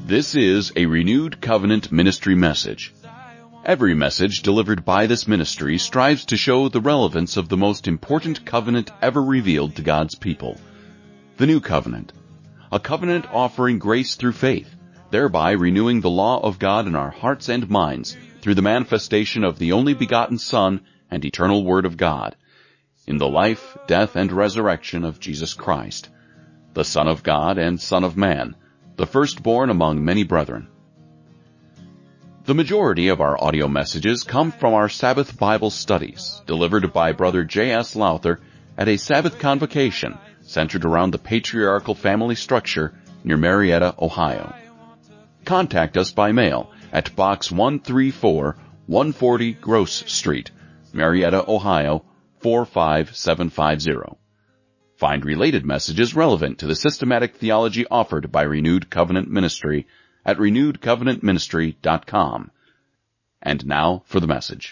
This is a Renewed Covenant Ministry message. Every message delivered by this ministry strives to show the relevance of the most important covenant ever revealed to God's people, the New Covenant, a covenant offering grace through faith, thereby renewing the law of God in our hearts and minds through the manifestation of the only begotten Son and eternal Word of God, in the life, death, and resurrection of Jesus Christ, the Son of God and Son of Man, the firstborn among many brethren. The majority of our audio messages come from our Sabbath Bible studies, delivered by Brother J.S. Lowther at a Sabbath convocation centered around the patriarchal family structure near Marietta, Ohio. Contact us by mail at Box 134, 140 Gross Street, Marietta, Ohio, 45750. Find related messages relevant to the systematic theology offered by Renewed Covenant Ministry at renewedcovenantministry.com. And now for the message.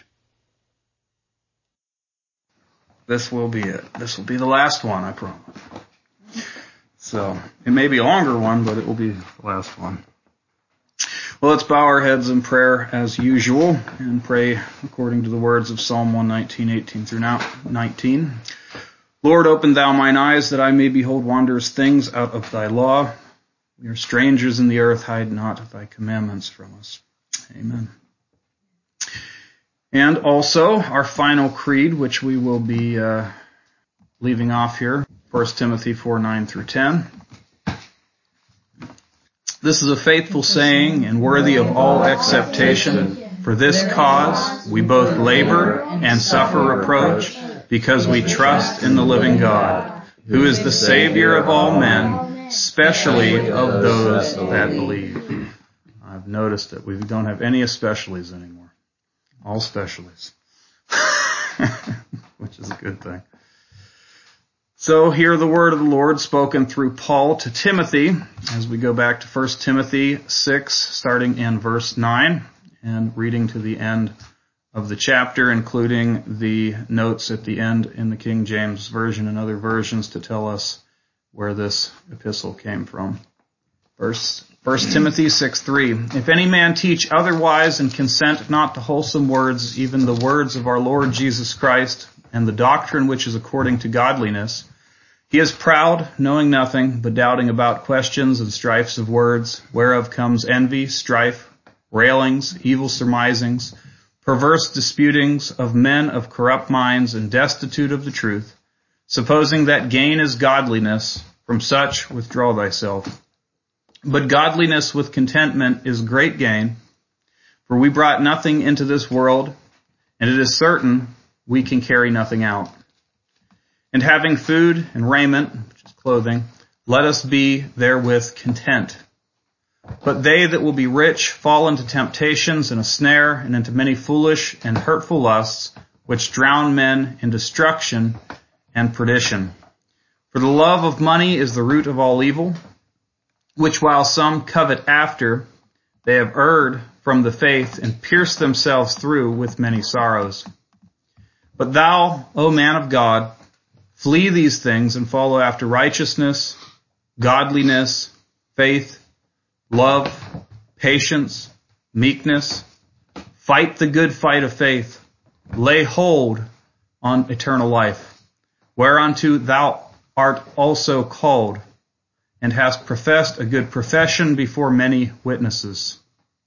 This will be it. This will be the last one, I promise. So, it may be a longer one, but it will be the last one. Well, let's bow our heads in prayer as usual and pray according to the words of Psalm 119, 18 through 19. Lord, open thou mine eyes that I may behold wondrous things out of thy law. We are strangers in the earth, hide not thy commandments from us. Amen. And also, our final creed, which we will be leaving off here, 1 Timothy 4, 9 through 10. This is a faithful saying and worthy of all acceptation. For this cause we both labor and suffer reproach, because we trust in the living God, who is the Savior of all men, especially of those that believe. I've noticed that we don't have any especiallys anymore. All specialties. Which is a good thing. So hear the word of the Lord spoken through Paul to Timothy as we go back to 1 Timothy 6, starting in verse 9 and reading to the end of the chapter, including the notes at the end in the King James Version and other versions to tell us where this epistle came from. 1 Timothy 6:3. If any man teach otherwise and consent not to wholesome words, even the words of our Lord Jesus Christ, and the doctrine which is according to godliness, he is proud, knowing nothing, but doubting about questions and strifes of words, whereof comes envy, strife, railings, evil surmisings, perverse disputings of men of corrupt minds and destitute of the truth, supposing that gain is godliness, from such withdraw thyself. But godliness with contentment is great gain, for we brought nothing into this world, and it is certain we can carry nothing out. And having food and raiment, which is clothing, let us be therewith content. But they that will be rich fall into temptations and a snare, and into many foolish and hurtful lusts, which drown men in destruction and perdition. For the love of money is the root of all evil, which while some covet after, they have erred from the faith and pierced themselves through with many sorrows. But thou, O man of God, flee these things and follow after righteousness, godliness, faith, love, patience, meekness. Fight the good fight of faith. Lay hold on eternal life, whereunto thou art also called, and hast professed a good profession before many witnesses.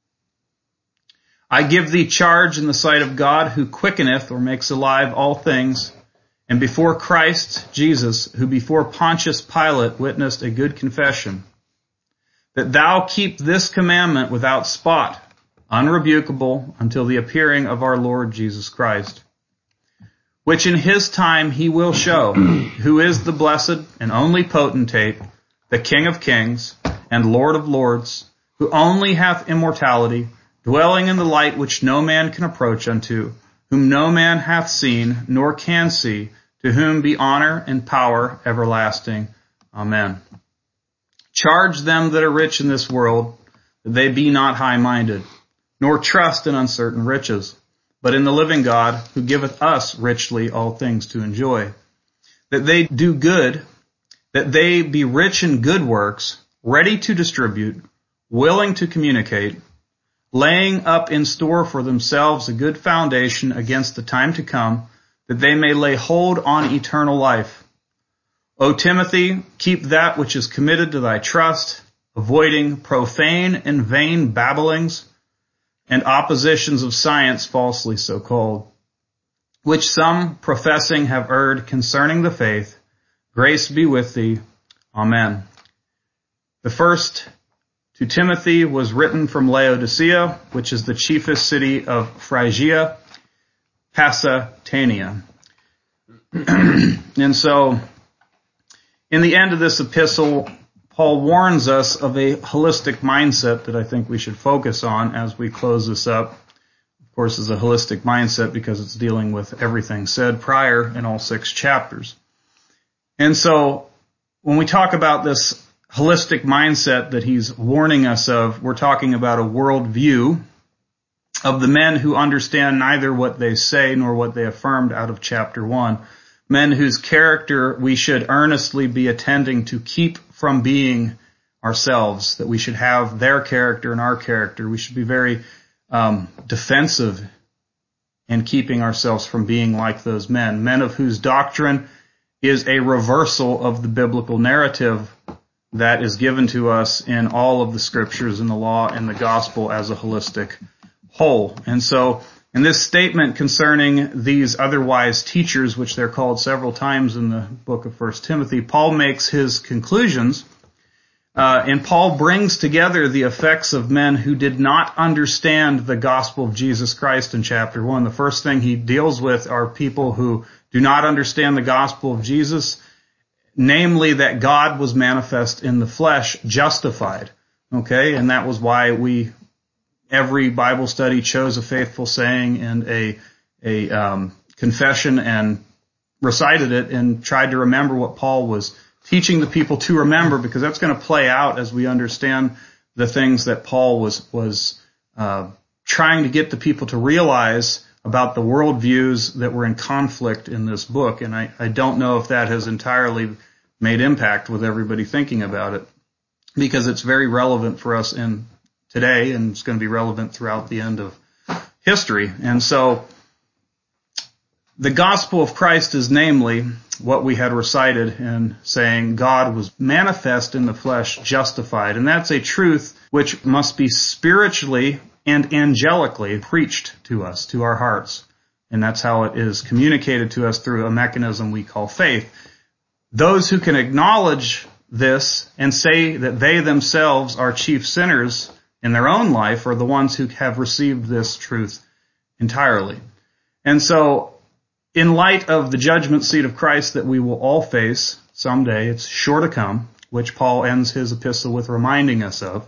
I give thee charge in the sight of God, who quickeneth or makes alive all things, and before Christ Jesus, who before Pontius Pilate witnessed a good confession, that thou keep this commandment without spot, unrebukable, until the appearing of our Lord Jesus Christ, which in his time he will show, who is the blessed and only potentate, the King of kings and Lord of lords, who only hath immortality, dwelling in the light which no man can approach unto, whom no man hath seen nor can see, to whom be honor and power everlasting. Amen. Charge them that are rich in this world, that they be not high-minded, nor trust in uncertain riches, but in the living God, who giveth us richly all things to enjoy. That they do good, that they be rich in good works, ready to distribute, willing to communicate, laying up in store for themselves a good foundation against the time to come, that they may lay hold on eternal life. O Timothy, keep that which is committed to thy trust, avoiding profane and vain babblings and oppositions of science falsely so called, which some professing have erred concerning the faith. Grace be with thee. Amen. The first to Timothy was written from Laodicea, which is the chiefest city of Phrygia, Pasatania. And so, in the end of this epistle, Paul warns us of a holistic mindset that I think we should focus on as we close this up. Of course, it's a holistic mindset because it's dealing with everything said prior in all 6 chapters. And so, when we talk about this holistic mindset that he's warning us of, we're talking about a worldview of the men who understand neither what they say nor what they affirmed out of chapter 1. Men whose character we should earnestly be attending to keep from being ourselves, that we should have their character and our character. We should be very defensive in keeping ourselves from being like those men. Men of whose doctrine is a reversal of the biblical narrative that is given to us in all of the scriptures and the law and the gospel as a holistic whole. And so, in this statement concerning these otherwise teachers, which they're called several times in the book of 1 Timothy, Paul makes his conclusions, and Paul brings together the effects of men who did not understand the gospel of Jesus Christ in chapter 1. The first thing he deals with are people who do not understand the gospel of Jesus, namely that God was manifest in the flesh, justified. Okay, and that was why every Bible study chose a faithful saying and a confession and recited it and tried to remember what Paul was teaching the people to remember, because that's going to play out as we understand the things that Paul was trying to get the people to realize about the worldviews that were in conflict in this book. And I don't know if that has entirely made impact with everybody thinking about it, because it's very relevant for us in today, and it's going to be relevant throughout the end of history. And so the gospel of Christ is namely what we had recited in saying God was manifest in the flesh, justified. And that's a truth which must be spiritually and angelically preached to us, to our hearts. And that's how it is communicated to us through a mechanism we call faith. Those who can acknowledge this and say that they themselves are chief sinners in their own life are the ones who have received this truth entirely. And so, in light of the judgment seat of Christ that we will all face someday, it's sure to come, which Paul ends his epistle with reminding us of,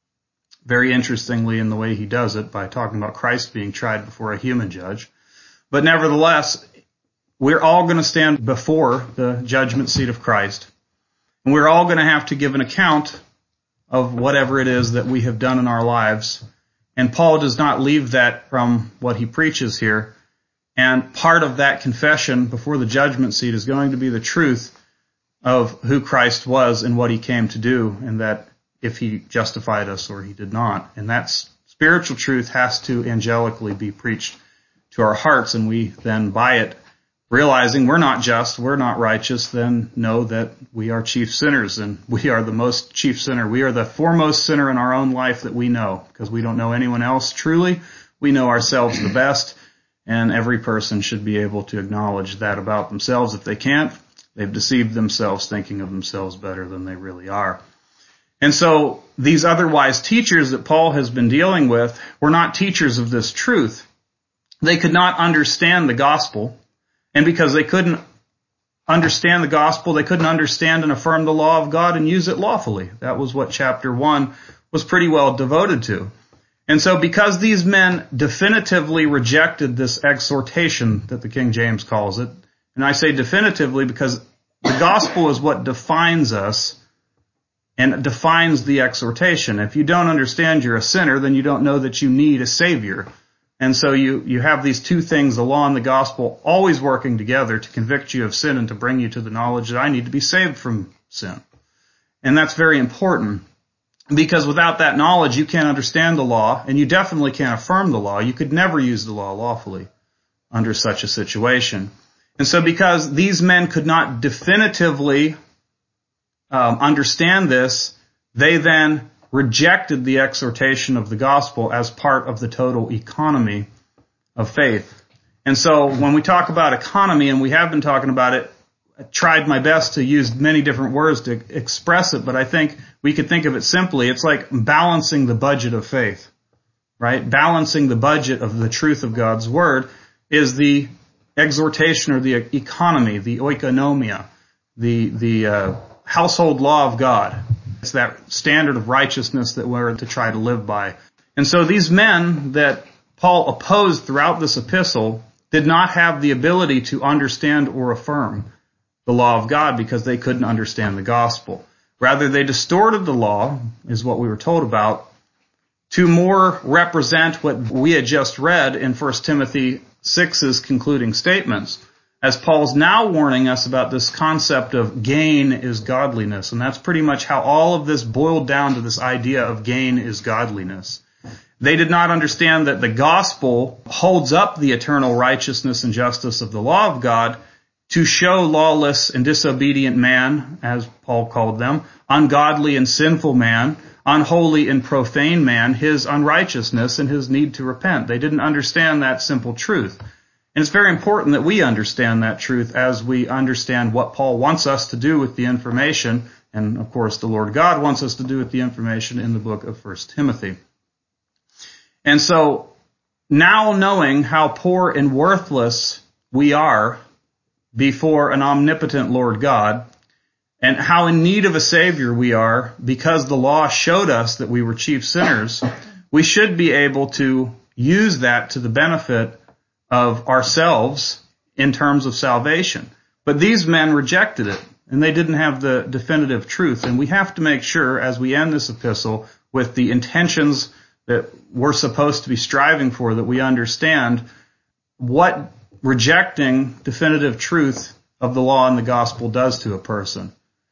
very interestingly in the way he does it, by talking about Christ being tried before a human judge. But nevertheless, we're all going to stand before the judgment seat of Christ, and we're all going to have to give an account of whatever it is that we have done in our lives. And Paul does not leave that from what he preaches here. And part of that confession before the judgment seat is going to be the truth of who Christ was and what he came to do, and that if he justified us or he did not. And that spiritual truth has to angelically be preached to our hearts, and we then by it, realizing we're not just, we're not righteous, then know that we are chief sinners, and we are the most chief sinner. We are the foremost sinner in our own life that we know, because we don't know anyone else truly. We know ourselves the best, and every person should be able to acknowledge that about themselves. If they can't, they've deceived themselves thinking of themselves better than they really are. And so these otherwise teachers that Paul has been dealing with were not teachers of this truth. They could not understand the gospel. And because they couldn't understand the gospel, they couldn't understand and affirm the law of God and use it lawfully. That was what chapter 1 was pretty well devoted to. And so because these men definitively rejected this exhortation that the King James calls it, and I say definitively because the gospel is what defines us and defines the exhortation. If you don't understand you're a sinner, then you don't know that you need a savior. And so you have these two things, the law and the gospel, always working together to convict you of sin and to bring you to the knowledge that I need to be saved from sin. And that's very important. Because without that knowledge, you can't understand the law, and you definitely can't affirm the law. You could never use the law lawfully under such a situation. And so because these men could not definitively understand this, they then rejected the exhortation of the gospel as part of the total economy of faith. And so when we talk about economy, and we have been talking about it, I tried my best to use many different words to express it, but I think we could think of it simply. It's like balancing the budget of faith, right? Balancing the budget of the truth of God's word is the exhortation or the economy, the oikonomia, the household law of God. It's that standard of righteousness that we're to try to live by. And so these men that Paul opposed throughout this epistle did not have the ability to understand or affirm the law of God because they couldn't understand the gospel. Rather, they distorted the law, is what we were told about, to more represent what we had just read in 1 Timothy 6's concluding statements, as Paul's now warning us about this concept of gain is godliness. And that's pretty much how all of this boiled down to this idea of gain is godliness. They did not understand that the gospel holds up the eternal righteousness and justice of the law of God to show lawless and disobedient man, as Paul called them, ungodly and sinful man, unholy and profane man, his unrighteousness and his need to repent. They didn't understand that simple truth. And it's very important that we understand that truth as we understand what Paul wants us to do with the information, and of course the Lord God wants us to do with the information in the book of 1 Timothy. And so, now knowing how poor and worthless we are before an omnipotent Lord God, and how in need of a Savior we are because the law showed us that we were chief sinners, we should be able to use that to the benefit of ourselves in terms of salvation. But these men rejected it, and they didn't have the definitive truth. And we have to make sure, as we end this epistle, with the intentions that we're supposed to be striving for, that we understand what rejecting definitive truth of the law and the gospel does to a person.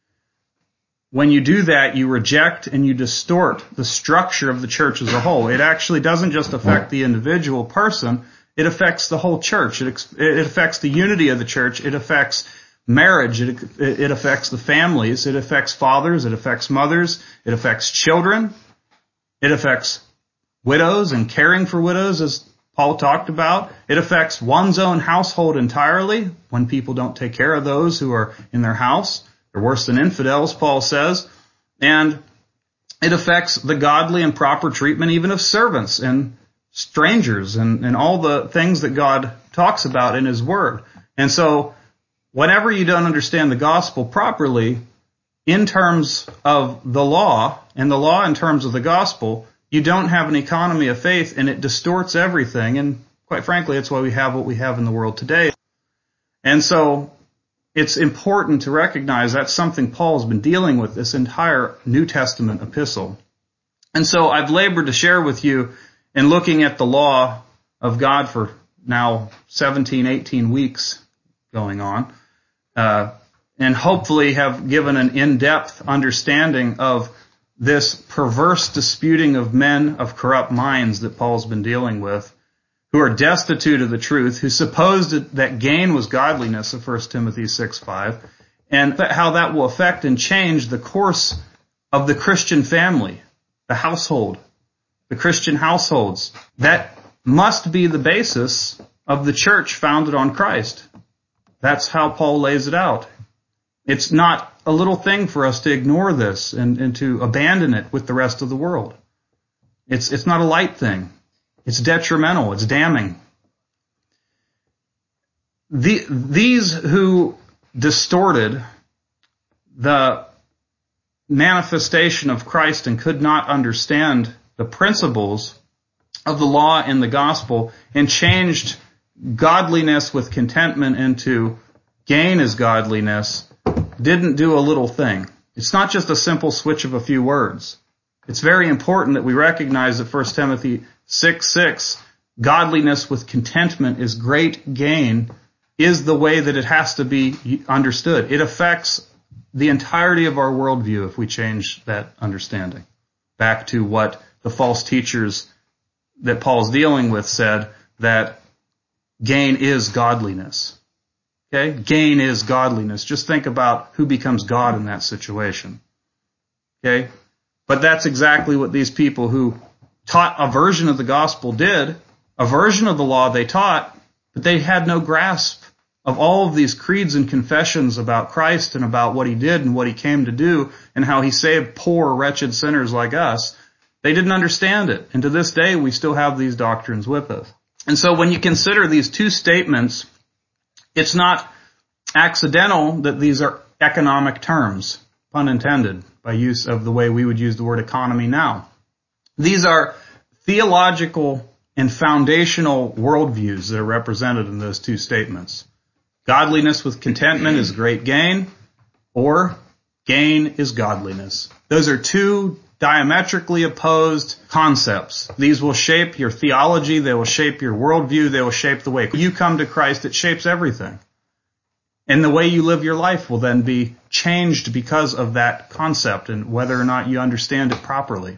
When you do that, you reject and you distort the structure of the church as a whole. It actually doesn't just affect the individual person, it affects the whole church. It affects the unity of the church. It affects marriage. It affects the families. It affects fathers. It affects mothers. It affects children. It affects widows and caring for widows, as Paul talked about. It affects one's own household entirely when people don't take care of those who are in their house. They're worse than infidels, Paul says. And it affects the godly and proper treatment even of servants and strangers and all the things that God talks about in His Word. And so whenever you don't understand the gospel properly in terms of the law and the law in terms of the gospel, you don't have an economy of faith, and it distorts everything. And quite frankly, that's why we have what we have in the world today. And so it's important to recognize that's something Paul's been dealing with this entire New Testament epistle. And so I've labored to share with you in looking at the law of God for now 17, 18 weeks going on, and hopefully have given an in-depth understanding of this perverse disputing of men of corrupt minds that Paul's been dealing with, who are destitute of the truth, who supposed that gain was godliness of 1 Timothy 6:5, and how that will affect and change the course of the Christian family, the household, the Christian households. That must be the basis of the church founded on Christ. That's how Paul lays it out. It's not a little thing for us to ignore this and to abandon it with the rest of the world. It's not a light thing. It's detrimental. It's damning. These who distorted the manifestation of Christ and could not understand the principles of the law and the gospel and changed godliness with contentment into gain as godliness didn't do a little thing. It's not just a simple switch of a few words. It's very important that we recognize that 1 Timothy 6:6, godliness with contentment is great gain, is the way that it has to be understood. It affects the entirety of our worldview if we change that understanding. back to what the false teachers that Paul's dealing with said, that gain is godliness. Okay? Gain is godliness. Just think about who becomes God in that situation. Okay? But that's exactly what these people who taught a version of the gospel did. A version of the law they taught, but they had no grasp of all of these creeds and confessions about Christ and about what he did and what he came to do and how he saved poor, wretched sinners like us. They didn't understand it. And to this day, we still have these doctrines with us. And so when you consider these two statements, it's not accidental that these are economic terms, pun intended, by use of the way we would use the word economy now. These are theological and foundational worldviews that are represented in those two statements. Godliness with contentment is great gain, or gain is godliness. Those are two diametrically opposed concepts. These will shape your theology, they will shape your worldview, they will shape the way you come to Christ. It shapes everything. And the way you live your life will then be changed because of that concept and whether or not you understand it properly.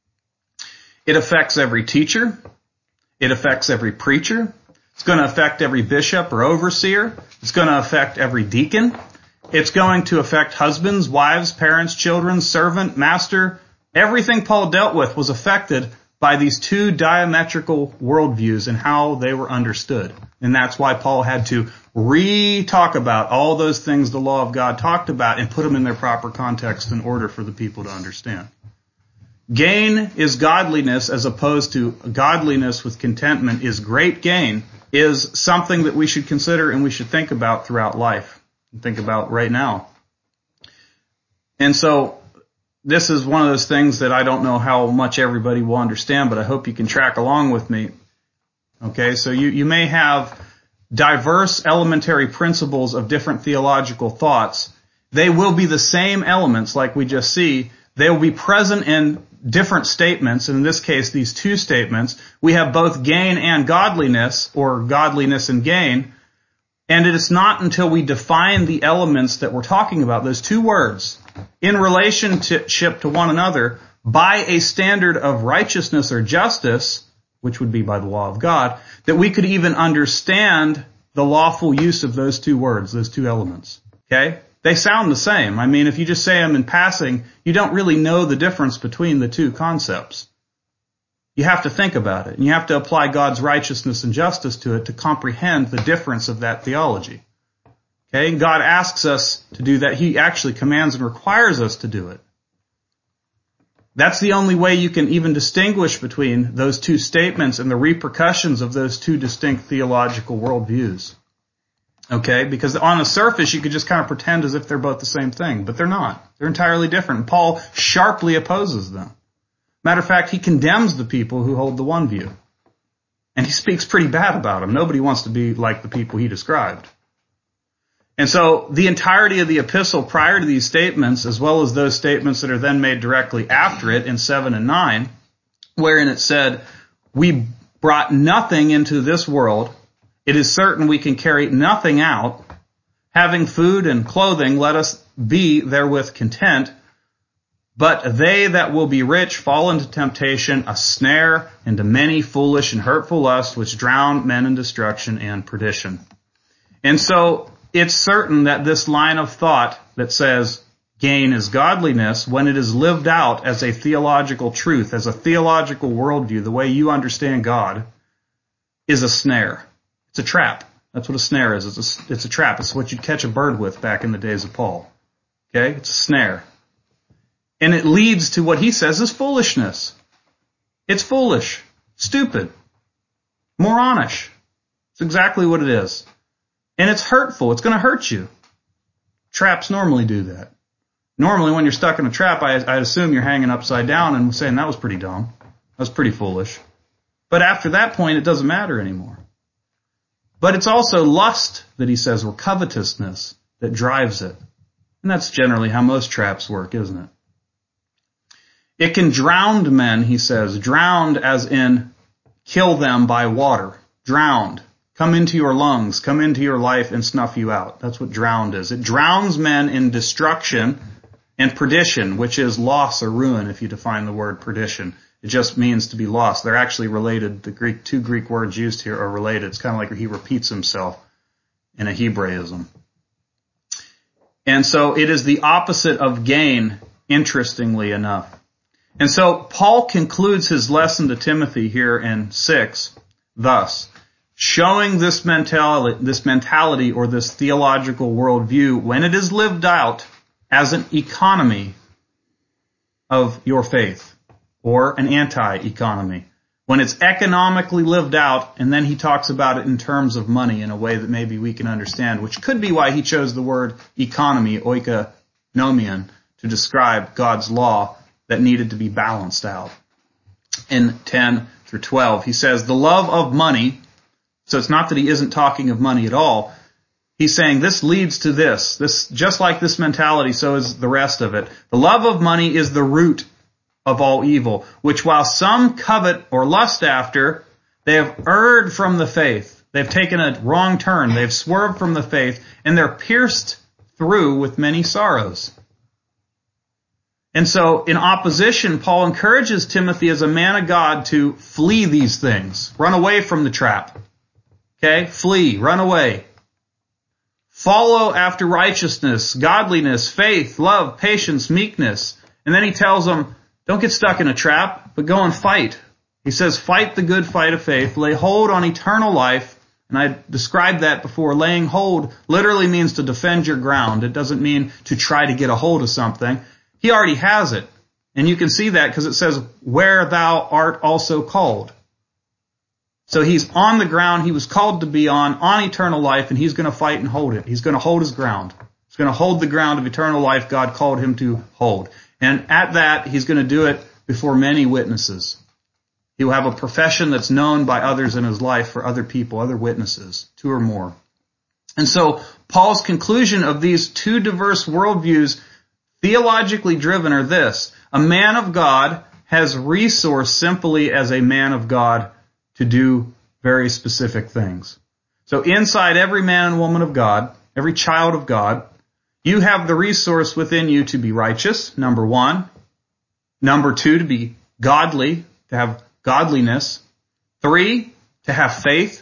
It affects every teacher. It affects every preacher. It's going to affect every bishop or overseer. It's going to affect every deacon. It's going to affect husbands, wives, parents, children, servant, master. Everything Paul dealt with was affected by these two diametrical worldviews and how they were understood. And that's why Paul had to re-talk about all those things the law of God talked about and put them in their proper context in order for the people to understand. Gain is godliness as opposed to godliness with contentment is great gain, is something that we should consider and we should think about throughout life and think about right now. And so this is one of those things that I don't know how much everybody will understand, but I hope you can track along with me. Okay, so you may have diverse elementary principles of different theological thoughts. They will be the same elements like we just see. They will be present in different statements, and in this case, these two statements. We have both gain and godliness, or godliness and gain, and it is not until we define the elements that we're talking about, those two words, in relationship to one another, by a standard of righteousness or justice, which would be by the law of God, that we could even understand the lawful use of those two words, those two elements. Okay? They sound the same. I mean, if you just say them in passing, you don't really know the difference between the two concepts. You have to think about it, and you have to apply God's righteousness and justice to it to comprehend the difference of that theology. Okay? And God asks us to do that. He actually commands and requires us to do it. That's the only way you can even distinguish between those two statements and the repercussions of those two distinct theological worldviews. Okay? Because on the surface, you could just kind of pretend as if they're both the same thing, but they're not. They're entirely different. Paul sharply opposes them. Matter of fact, he condemns the people who hold the one view. And he speaks pretty bad about them. Nobody wants to be like the people he described. And so the entirety of the epistle prior to these statements, as well as those statements that are then made directly after it in 7 and 9, wherein it said, we brought nothing into this world. It is certain we can carry nothing out. Having food and clothing, let us be therewith content. But they that will be rich fall into temptation, a snare, into many foolish and hurtful lusts, which drown men in destruction and perdition. And so it's certain that this line of thought that says gain is godliness, when it is lived out as a theological truth, as a theological worldview, the way you understand God, is a snare. It's a trap. That's what a snare is. It's a trap. It's what you'd catch a bird with back in the days of Paul. Okay? It's a snare. And it leads to what he says is foolishness. It's foolish, stupid, moronish. It's exactly what it is. And it's hurtful. It's going to hurt you. Traps normally do that. Normally when you're stuck in a trap, I'd assume you're hanging upside down and saying, that was pretty dumb. That was pretty foolish. But after that point, it doesn't matter anymore. But it's also lust that he says, or covetousness, that drives it. And that's generally how most traps work, isn't it? It can drown men, he says. Drowned as in kill them by water. Drowned. Come into your lungs, come into your life and snuff you out. That's what drowned is. It drowns men in destruction and perdition, which is loss or ruin if you define the word perdition. It just means to be lost. They're actually related. The two Greek words used here are related. It's kind of like he repeats himself in a Hebraism. And so it is the opposite of gain, interestingly enough. And so Paul concludes his lesson to Timothy here in 6 thus: showing this mentality or this theological worldview, when it is lived out as an economy of your faith, or an anti-economy. When it's economically lived out, and then he talks about it in terms of money in a way that maybe we can understand, which could be why he chose the word economy, oikonomion, to describe God's law that needed to be balanced out. In 10 through 12, he says, the love of money, so it's not that he isn't talking of money at all. He's saying this leads to this. This, just like this mentality, so is the rest of it. The love of money is the root of all evil, which while some covet or lust after, they have erred from the faith. They've taken a wrong turn. They've swerved from the faith, and they're pierced through with many sorrows. And so, in opposition, Paul encourages Timothy as a man of God to flee these things. Run away from the trap. Okay? Flee. Run away. Follow after righteousness, godliness, faith, love, patience, meekness. And then he tells them, don't get stuck in a trap, but go and fight. He says, fight the good fight of faith, lay hold on eternal life. And I described that before. Laying hold literally means to defend your ground. It doesn't mean to try to get a hold of something. He already has it. And you can see that because it says, where thou art also called. So he's on the ground he was called to be on eternal life, and he's going to fight and hold it. He's going to hold his ground. He's going to hold the ground of eternal life God called him to hold. And at that, he's going to do it before many witnesses. He will have a profession that's known by others in his life for other people, other witnesses, 2 or more. And so Paul's conclusion of these two diverse worldviews, theologically driven, are this: a man of God has resource simply as a man of God to do very specific things. So inside every man and woman of God, every child of God, you have the resource within you to be righteous, number 1. Number 2, to be godly, to have godliness. 3, to have faith.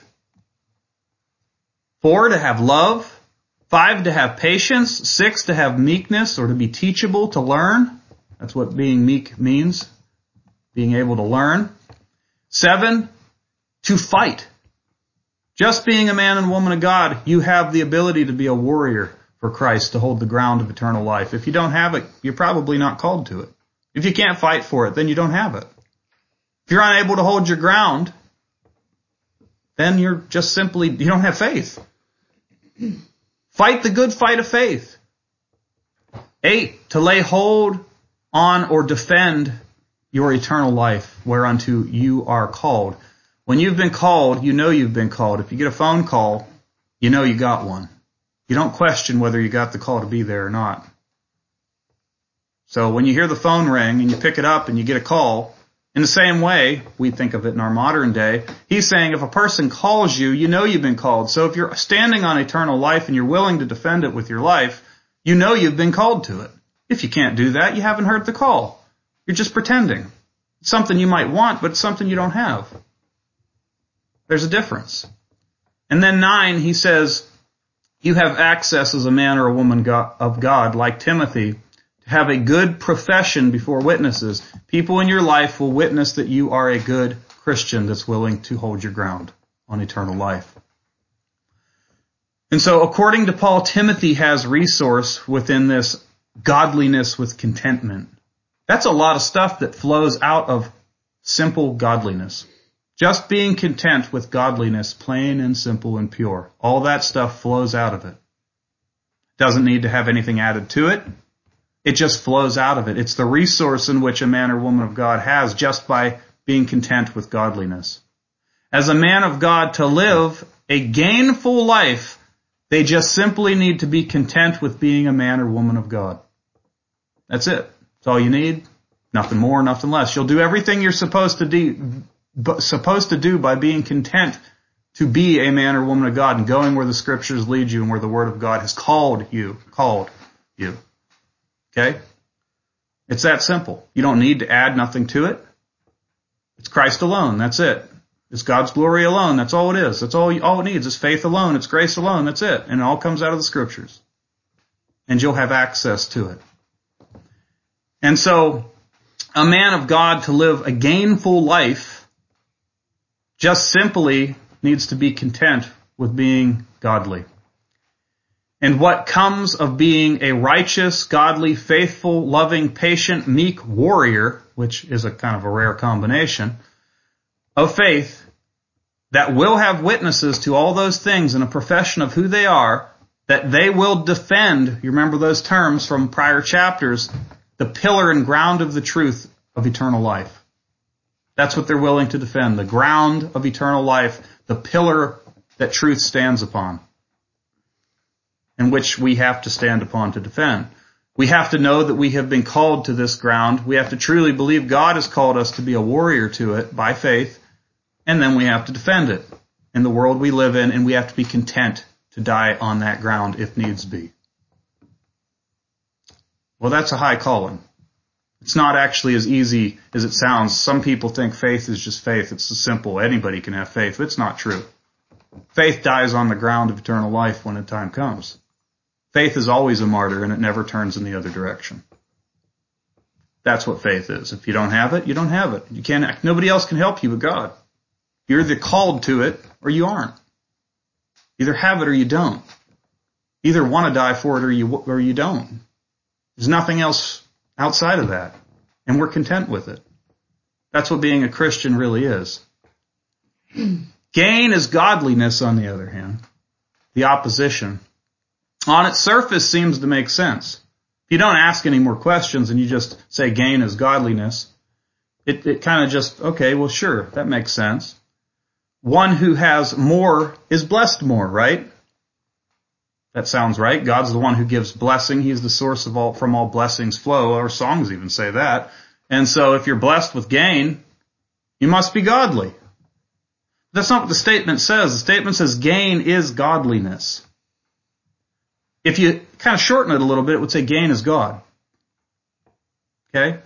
4, to have love. 5, to have patience. 6, to have meekness, or to be teachable, to learn. That's what being meek means, being able to learn. 7, to fight. Just being a man and woman of God, you have the ability to be a warrior for Christ, to hold the ground of eternal life. If you don't have it, you're probably not called to it. If you can't fight for it, then you don't have it. If you're unable to hold your ground, then you're just simply, you don't have faith. Fight the good fight of faith. 8, to lay hold on or defend your eternal life, whereunto you are called. When you've been called, you know you've been called. If you get a phone call, you know you got one. You don't question whether you got the call to be there or not. So when you hear the phone ring and you pick it up and you get a call, in the same way, we think of it in our modern day, he's saying if a person calls you, you know you've been called. So if you're standing on eternal life and you're willing to defend it with your life, you know you've been called to it. If you can't do that, you haven't heard the call. You're just pretending. It's something you might want, but it's something you don't have. There's a difference. And then 9, he says, you have access as a man or a woman of God, like Timothy, to have a good profession before witnesses. People in your life will witness that you are a good Christian that's willing to hold your ground on eternal life. And so, according to Paul, Timothy has resource within this godliness with contentment. That's a lot of stuff that flows out of simple godliness. Just being content with godliness, plain and simple and pure. All that stuff flows out of it. Doesn't need to have anything added to it. It just flows out of it. It's the resource in which a man or woman of God has just by being content with godliness. As a man of God, to live a gainful life, they just simply need to be content with being a man or woman of God. That's it. That's all you need. Nothing more, nothing less. You'll do everything you're supposed to do by being content to be a man or woman of God and going where the scriptures lead you and where the word of God has called you. Okay? It's that simple. You don't need to add nothing to it. It's Christ alone. That's it. It's God's glory alone. That's all it is. That's all it needs. It's faith alone. It's grace alone. That's it. And it all comes out of the Scriptures. And you'll have access to it. And so, a man of God to live a gainful life just simply needs to be content with being godly. And what comes of being a righteous, godly, faithful, loving, patient, meek warrior, which is a kind of a rare combination, of faith that will have witnesses to all those things in a profession of who they are, that they will defend, you remember those terms from prior chapters, the pillar and ground of the truth of eternal life. That's what they're willing to defend, the ground of eternal life, the pillar that truth stands upon, and which we have to stand upon to defend. We have to know that we have been called to this ground. We have to truly believe God has called us to be a warrior to it by faith, and then we have to defend it in the world we live in, and we have to be content to die on that ground if needs be. Well, that's a high calling. It's not actually as easy as it sounds. Some people think faith is just faith. It's so simple. Anybody can have faith. It's not true. Faith dies on the ground of eternal life when the time comes. Faith is always a martyr, and it never turns in the other direction. That's what faith is. If you don't have it, you don't have it. You can't. Nobody else can help you but God. You're either called to it or you aren't. Either have it or you don't. Either want to die for it or you don't. There's nothing else outside of that. And we're content with it. That's what being a Christian really is. Gain is godliness, on the other hand. The opposition. On its surface seems to make sense. If you don't ask any more questions and you just say gain is godliness, it kind of just, okay, well sure, that makes sense. One who has more is blessed more, right? That sounds right. God's the one who gives blessing. He's the source of from all blessings flow. Our songs even say that. And so if you're blessed with gain, you must be godly. That's not what the statement says. The statement says gain is godliness. If you kind of shorten it a little bit, it would say gain is God. Okay?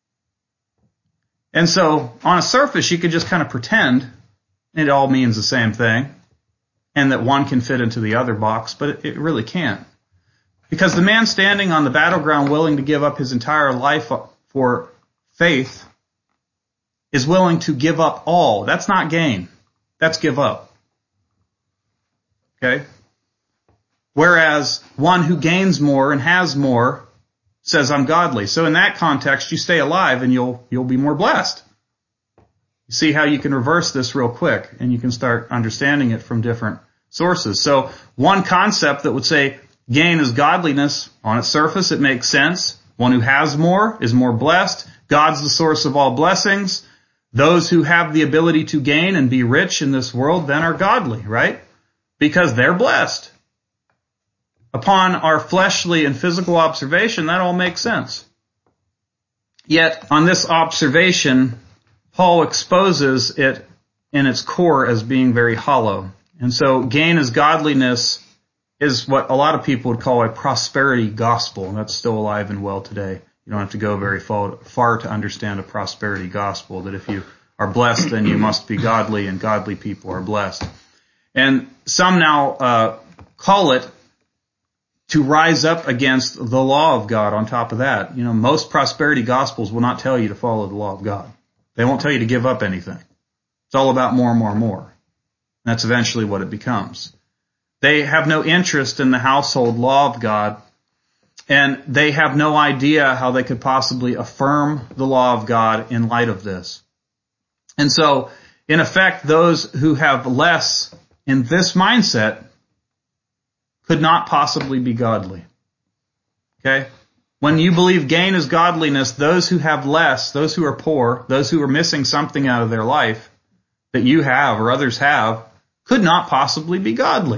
And so on a surface, you could just kind of pretend it all means the same thing, and that one can fit into the other box, but it really can't. Because the man standing on the battleground willing to give up his entire life for faith is willing to give up all. That's not gain. That's give up. Okay? Whereas one who gains more and has more says, I'm godly. So in that context, you stay alive and you'll be more blessed. You see how you can reverse this real quick, and you can start understanding it from different sources. So one concept that would say gain is godliness, on its surface it makes sense. One who has more is more blessed. God's the source of all blessings. Those who have the ability to gain and be rich in this world then are godly, right? Because they're blessed. Upon our fleshly and physical observation, that all makes sense. Yet, on this observation, Paul exposes it in its core as being very hollow. And so gain as godliness is what a lot of people would call a prosperity gospel, and that's still alive and well today. You don't have to go very far to understand a prosperity gospel, that if you are blessed, then you must be godly, and godly people are blessed. And some now call it to rise up against the law of God on top of that. You know, most prosperity gospels will not tell you to follow the law of God. They won't tell you to give up anything. It's all about more and more and more. That's eventually what it becomes. They have no interest in the household law of God, and they have no idea how they could possibly affirm the law of God in light of this. And so, in effect, those who have less in this mindset could not possibly be godly. Okay? When you believe gain is godliness, those who have less, those who are poor, those who are missing something out of their life that you have or others have, could not possibly be godly.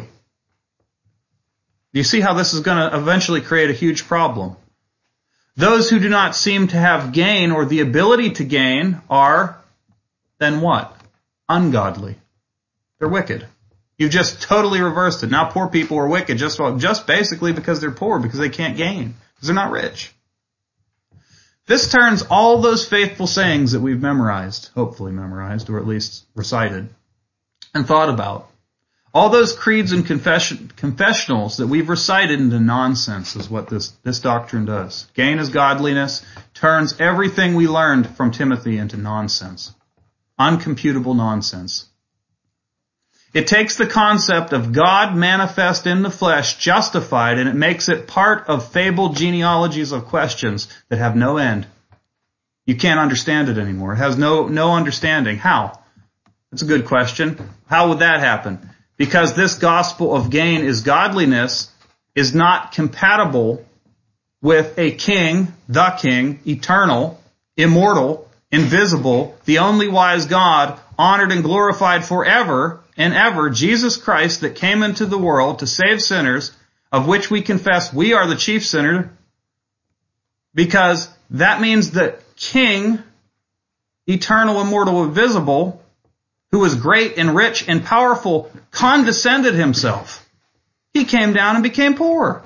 Do you see how this is going to eventually create a huge problem? Those who do not seem to have gain or the ability to gain are, then what? Ungodly. They're wicked. You've just totally reversed it. Now poor people are wicked just basically because they're poor, because they can't gain, because they're not rich. This turns all those faithful sayings that we've memorized, hopefully memorized, or at least recited, and thought about. All those creeds and confessionals that we've recited into nonsense is what this doctrine does. Gain is godliness, turns everything we learned from Timothy into nonsense. Uncomputable nonsense. It takes the concept of God manifest in the flesh, justified, and it makes it part of fabled genealogies of questions that have no end. You can't understand it anymore. It has no understanding. How? That's a good question. How would that happen? Because this gospel of gain is godliness is not compatible with a king, the king, eternal, immortal, invisible, the only wise God, honored and glorified forever and ever, Jesus Christ, that came into the world to save sinners, of which we confess we are the chief sinner, because that means that King, eternal, immortal, invisible, who is great and rich and powerful, condescended himself. He came down and became poor.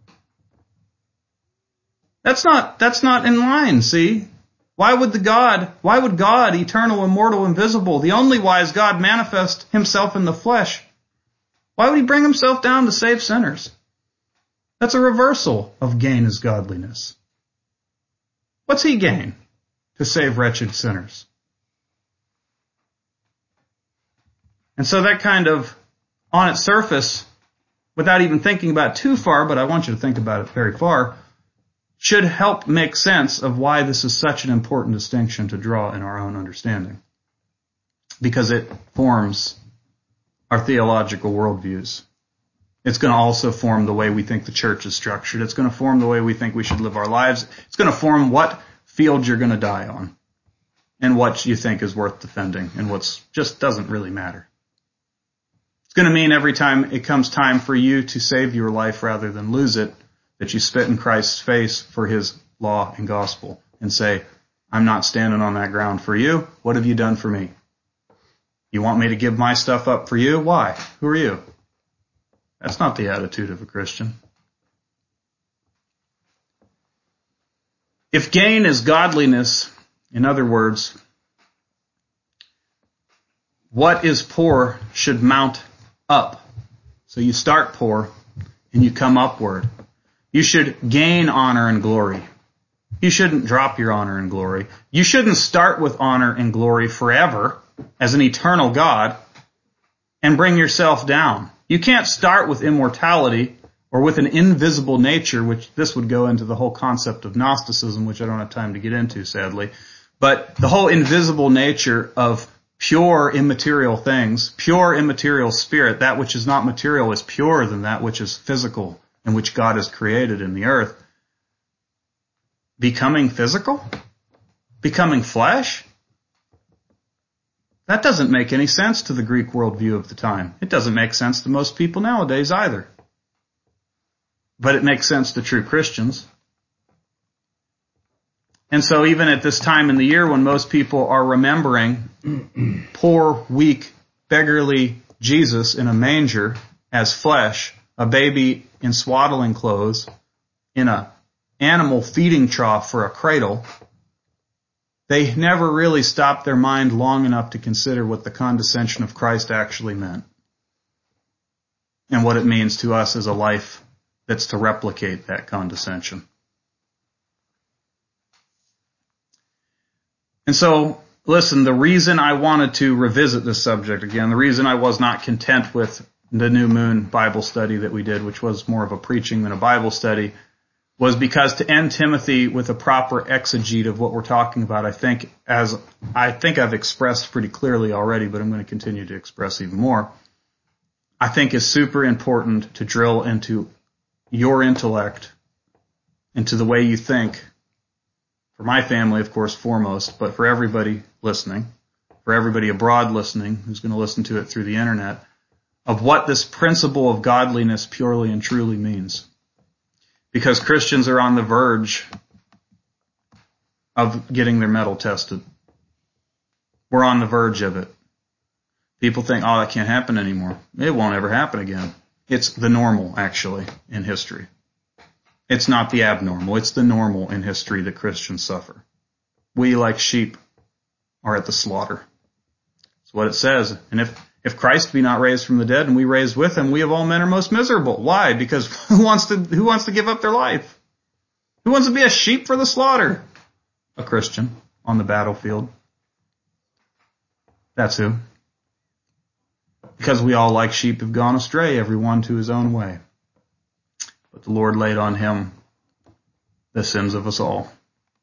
That's not in line, see? Why would God, eternal, immortal, invisible, the only wise God, manifest himself in the flesh? Why would he bring himself down to save sinners? That's a reversal of gain is godliness. What's he gain to save wretched sinners? And so that kind of, on its surface, without even thinking about it too far, but I want you to think about it very far, should help make sense of why this is such an important distinction to draw in our own understanding. Because it forms our theological worldviews. It's going to also form the way we think the church is structured. It's going to form the way we think we should live our lives. It's going to form what field you're going to die on and what you think is worth defending and what's just doesn't really matter. It's going to mean every time it comes time for you to save your life rather than lose it, that you spit in Christ's face for his law and gospel and say, I'm not standing on that ground for you. What have you done for me? You want me to give my stuff up for you? Why? Who are you? That's not the attitude of a Christian. If gain is godliness, in other words, what is poor should mount up. So you start poor and you come upward. You should gain honor and glory. You shouldn't drop your honor and glory. You shouldn't start with honor and glory forever as an eternal God and bring yourself down. You can't start with immortality or with an invisible nature, which this would go into the whole concept of Gnosticism, which I don't have time to get into, sadly. But the whole invisible nature of pure immaterial things, pure immaterial spirit, that which is not material is purer than that which is physical and which God has created in the earth. Becoming physical? Becoming flesh? That doesn't make any sense to the Greek worldview of the time. It doesn't make sense to most people nowadays either. But it makes sense to true Christians. And so even at this time in the year when most people are remembering poor, weak, beggarly Jesus in a manger as flesh, a baby in swaddling clothes, in an animal feeding trough for a cradle, they never really stopped their mind long enough to consider what the condescension of Christ actually meant and what it means to us as a life that's to replicate that condescension. And so, listen, the reason I wanted to revisit this subject again, the reason I was not content with the New Moon Bible study that we did, which was more of a preaching than a Bible study, was because to end Timothy with a proper exegete of what we're talking about, I think I've expressed pretty clearly already, but I'm going to continue to express even more, I think is super important to drill into your intellect, into the way you think, for my family, of course, foremost, but for everybody listening, for everybody abroad listening who's going to listen to it through the internet, of what this principle of godliness purely and truly means. Because Christians are on the verge of getting their mettle tested. We're on the verge of it. People think, oh, that can't happen anymore. It won't ever happen again. It's the normal, actually, in history. It's not the abnormal. It's the normal in history that Christians suffer. We, like sheep, are at the slaughter. That's what it says. And if Christ be not raised from the dead and we raised with him, we of all men are most miserable. Why? Because who wants to give up their life? Who wants to be a sheep for the slaughter? A Christian on the battlefield. That's who. Because we all, like sheep, have gone astray, every one to his own way. But the Lord laid on him the sins of us all.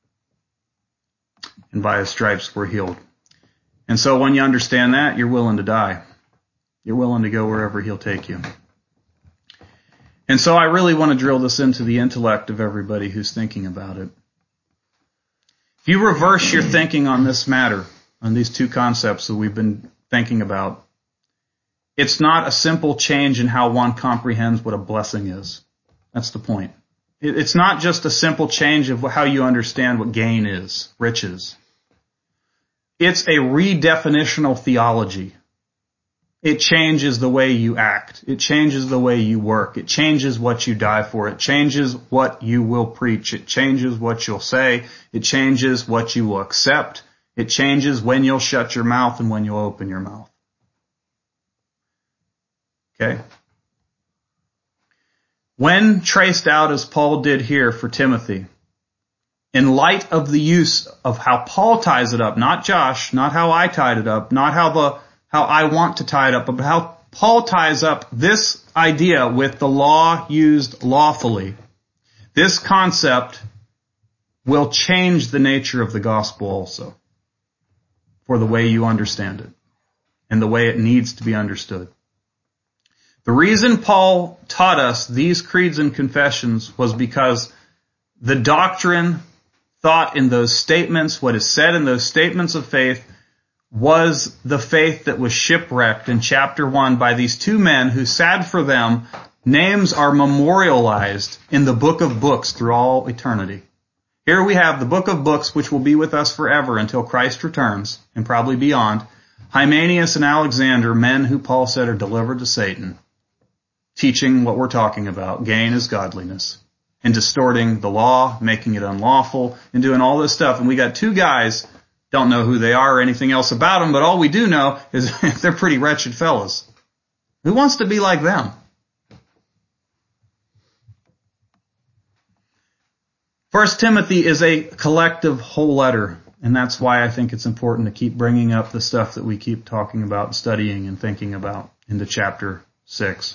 And by his stripes we're healed. And so when you understand that, you're willing to die. You're willing to go wherever he'll take you. And so I really want to drill this into the intellect of everybody who's thinking about it. If you reverse your thinking on this matter, on these two concepts that we've been thinking about, it's not a simple change in how one comprehends what a blessing is. That's the point. It's not just a simple change of how you understand what gain is, riches. It's a redefinitional theology. It changes the way you act. It changes the way you work. It changes what you die for. It changes what you will preach. It changes what you'll say. It changes what you will accept. It changes when you'll shut your mouth and when you'll open your mouth. Okay? When traced out as Paul did here for Timothy, in light of the use of how Paul ties it up, not Josh, not how I tied it up, not how I want to tie it up, but how Paul ties up this idea with the law used lawfully, this concept will change the nature of the gospel also for the way you understand it and the way it needs to be understood. The reason Paul taught us these creeds and confessions was because the doctrine thought in those statements, what is said in those statements of faith, was the faith that was shipwrecked in chapter 1 by these two men who, sad for them, names are memorialized in the book of books through all eternity. Here we have the book of books, which will be with us forever until Christ returns, and probably beyond. Hymenaeus and Alexander, men who Paul said are delivered to Satan, teaching what we're talking about, gain is godliness, and distorting the law, making it unlawful, and doing all this stuff. And we got two guys, don't know who they are or anything else about them, but all we do know is they're pretty wretched fellows. Who wants to be like them? 1 Timothy is a collective whole letter, and that's why I think it's important to keep bringing up the stuff that we keep talking about, studying, and thinking about into chapter 6.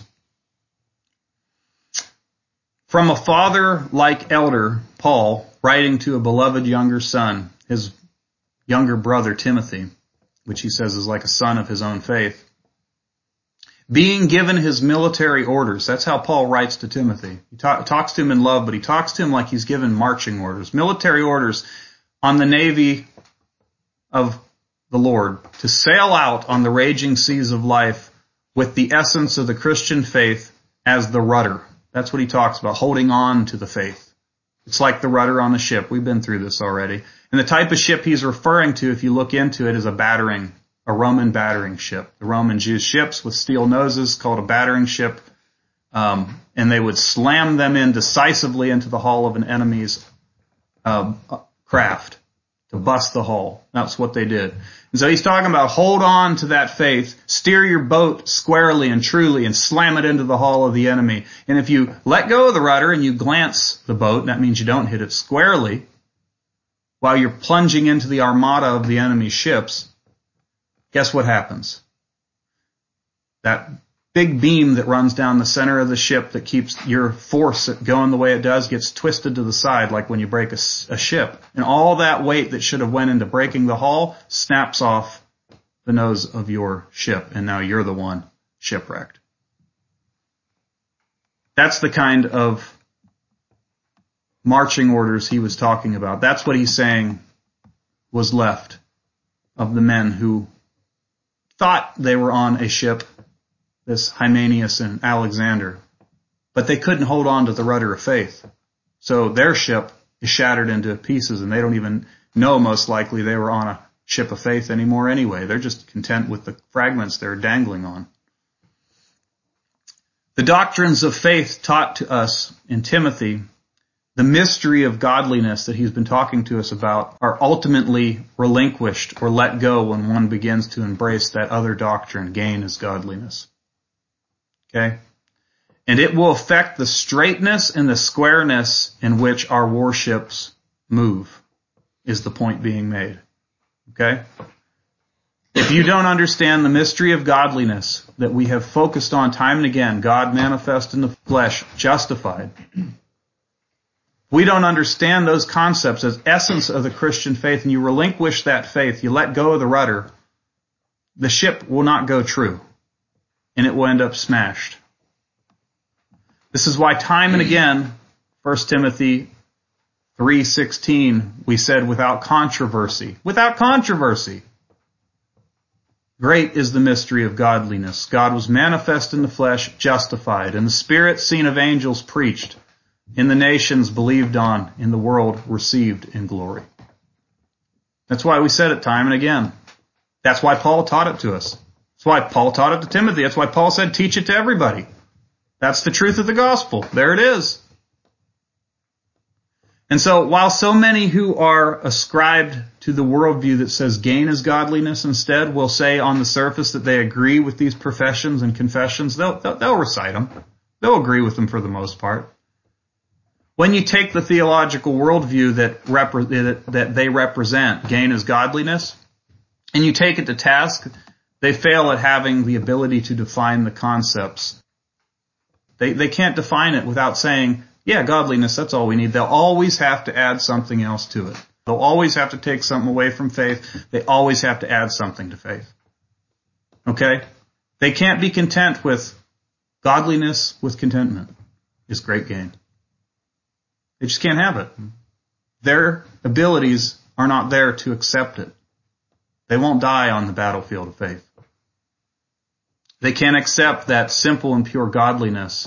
From a father-like elder, Paul, writing to a beloved younger son, his younger brother Timothy, which he says is like a son of his own faith, being given his military orders. That's how Paul writes to Timothy. He talks to him in love, but he talks to him like he's given marching orders, military orders on the navy of the Lord to sail out on the raging seas of life with the essence of the Christian faith as the rudder. That's what he talks about, holding on to the faith. It's like the rudder on the ship. We've been through this already. And the type of ship he's referring to, if you look into it, is a Roman battering ship. The Romans used ships with steel noses called a battering ship, and they would slam them in decisively into the hull of an enemy's craft to bust the hull. That's what they did. And so he's talking about hold on to that faith, steer your boat squarely and truly, and slam it into the hull of the enemy. And if you let go of the rudder and you glance the boat, that means you don't hit it squarely, while you're plunging into the armada of the enemy's ships, guess what happens? That big beam that runs down the center of the ship that keeps your force going the way it does gets twisted to the side like when you break a ship. And all that weight that should have went into breaking the hull snaps off the nose of your ship, and now you're the one shipwrecked. That's the kind of marching orders he was talking about. That's what he's saying was left of the men who thought they were on a ship, this Hymenaeus and Alexander, but they couldn't hold on to the rudder of faith. So their ship is shattered into pieces, and they don't even know, most likely, they were on a ship of faith anymore anyway. They're just content with the fragments they're dangling on. The doctrines of faith taught to us in Timothy the mystery of godliness that he's been talking to us about are ultimately relinquished or let go when one begins to embrace that other doctrine, gain is godliness. Okay? And it will affect the straightness and the squareness in which our worships move, is the point being made. Okay? If you don't understand the mystery of godliness that we have focused on time and again, God manifest in the flesh, justified, we don't understand those concepts as essence of the Christian faith, and you relinquish that faith, you let go of the rudder, the ship will not go true, and it will end up smashed. This is why time and again, 1 Timothy 3:16, we said without controversy. Without controversy. Great is the mystery of godliness. God was manifest in the flesh, justified, and the Spirit seen of angels preached, in the nations believed on, in the world received in glory. That's why we said it time and again. That's why Paul taught it to us. That's why Paul taught it to Timothy. That's why Paul said, teach it to everybody. That's the truth of the gospel. There it is. And so while so many who are ascribed to the worldview that says gain is godliness instead will say on the surface that they agree with these professions and confessions, they'll recite them. They'll agree with them for the most part. When you take the theological worldview that they represent, gain is godliness, and you take it to task, they fail at having the ability to define the concepts. They can't define it without saying, yeah, godliness, that's all we need. They'll always have to add something else to it. They'll always have to take something away from faith. They always have to add something to faith. Okay? They can't be content with godliness with contentment is great gain. They just can't have it. Their abilities are not there to accept it. They won't die on the battlefield of faith. They can't accept that simple and pure godliness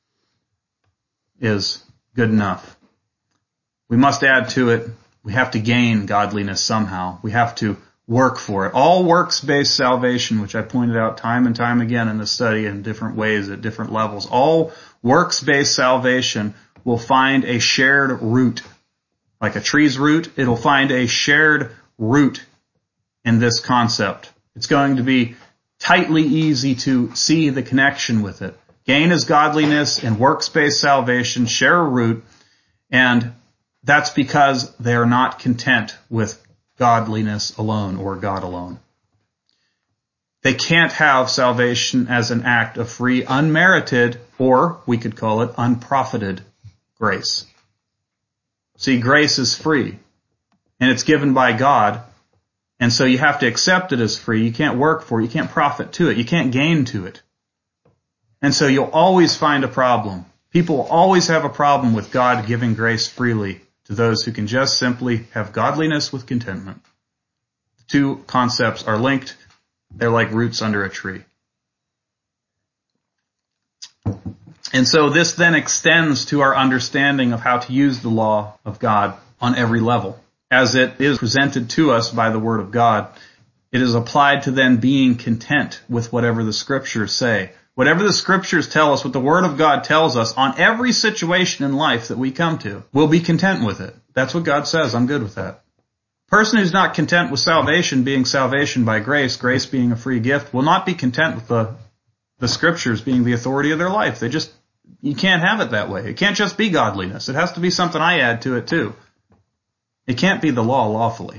is good enough. We must add to it. We have to gain godliness somehow. We have to work for it. All works-based salvation, which I pointed out time and time again in the study in different ways at different levels, all works-based salvation will find a shared root. Like a tree's root, it'll find a shared root in this concept. It's going to be tightly easy to see the connection with it. Gain is godliness and works-based salvation share a root, and that's because they are not content with godliness alone or God alone. They can't have salvation as an act of free, unmerited, or we could call it unprofited grace. See, grace is free, and it's given by God, and so you have to accept it as free. You can't work for it. You can't profit to it. You can't gain to it. And so you'll always find a problem. People will always have a problem with God giving grace freely to those who can just simply have godliness with contentment. The two concepts are linked. They're like roots under a tree. And so this then extends to our understanding of how to use the law of God on every level. As it is presented to us by the Word of God, it is applied to then being content with whatever the Scriptures say. Whatever the Scriptures tell us, what the Word of God tells us on every situation in life that we come to, we'll be content with it. That's what God says. I'm good with that. Person who's not content with salvation being salvation by grace, grace being a free gift, will not be content with the Scriptures being the authority of their life. You can't have it that way. It can't just be godliness. It has to be something I add to it too. It can't be the law lawfully.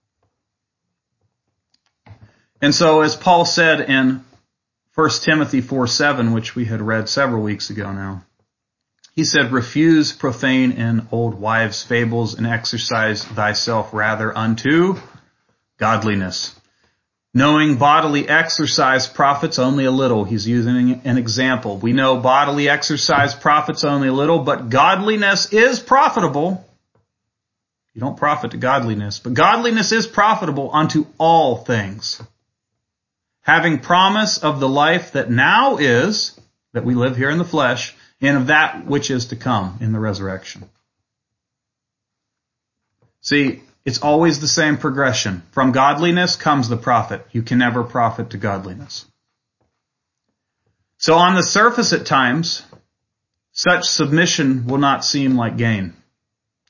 And so as Paul said in 1 Timothy 4:7, which we had read several weeks ago now, he said, refuse profane and old wives' fables and exercise thyself rather unto godliness. Knowing bodily exercise profits only a little. He's using an example. We know bodily exercise profits only a little, but godliness is profitable. You don't profit to godliness, but godliness is profitable unto all things. Having promise of the life that now is, that we live here in the flesh, and of that which is to come in the resurrection. See, it's always the same progression. From godliness comes the profit. You can never profit to godliness. So on the surface at times, such submission will not seem like gain.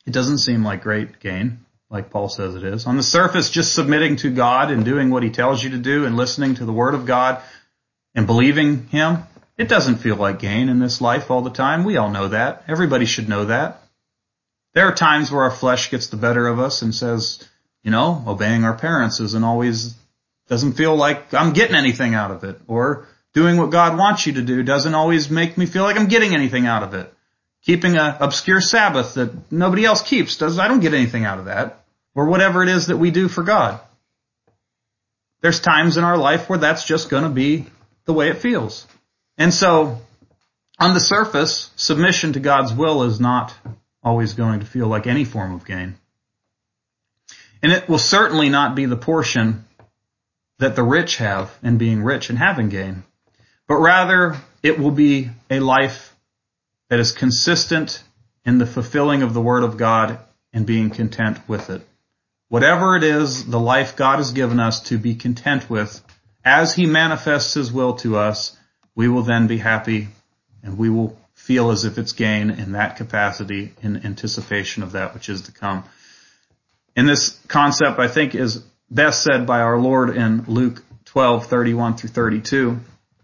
It doesn't seem like great gain, like Paul says it is. On the surface, just submitting to God and doing what he tells you to do and listening to the word of God and believing him, it doesn't feel like gain in this life all the time. We all know that. Everybody should know that. There are times where our flesh gets the better of us and says, obeying our parents doesn't feel like I'm getting anything out of it. Or doing what God wants you to do doesn't always make me feel like I'm getting anything out of it. Keeping an obscure Sabbath that nobody else keeps, I don't get anything out of that. Or whatever it is that we do for God. There's times in our life where that's just going to be the way it feels. And so, on the surface, submission to God's will is not always going to feel like any form of gain. And it will certainly not be the portion that the rich have in being rich and having gain. But rather, it will be a life that is consistent in the fulfilling of the Word of God and being content with it. Whatever it is, the life God has given us to be content with, as he manifests his will to us, we will then be happy and we will feel as if it's gain in that capacity in anticipation of that which is to come. And this concept, I think, is best said by our Lord in Luke 12:31 through 32.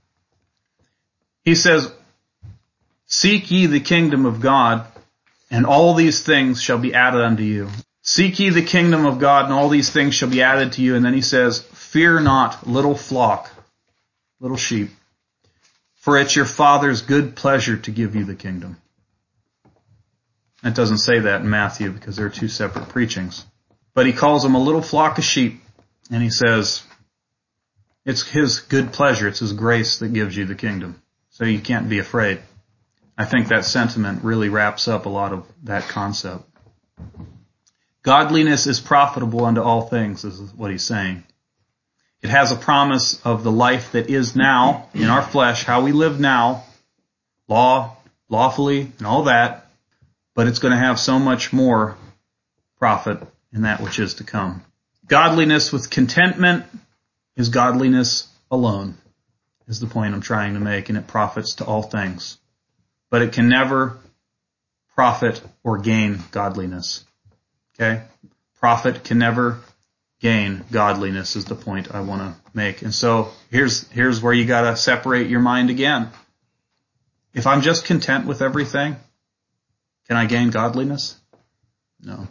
He says, "Seek ye the kingdom of God, and all these things shall be added unto you." Seek ye the kingdom of God, and all these things shall be added to you. And then he says, "Fear not, little flock, little sheep, for it's your Father's good pleasure to give you the kingdom." It doesn't say that in Matthew because there are two separate preachings. But he calls them a little flock of sheep, and he says, it's his good pleasure, it's his grace that gives you the kingdom. So you can't be afraid. I think that sentiment really wraps up a lot of that concept. Godliness is profitable unto all things, is what he's saying. It has a promise of the life that is now in our flesh, how we live now, lawfully, and all that, but it's going to have so much more profit in that which is to come. Godliness with contentment is godliness alone, is the point I'm trying to make, and it profits to all things. But it can never profit or gain godliness. Okay? Profit can never gain godliness is the point I want to make. And so here's where you got to separate your mind again. If I'm just content with everything, can I gain godliness? No.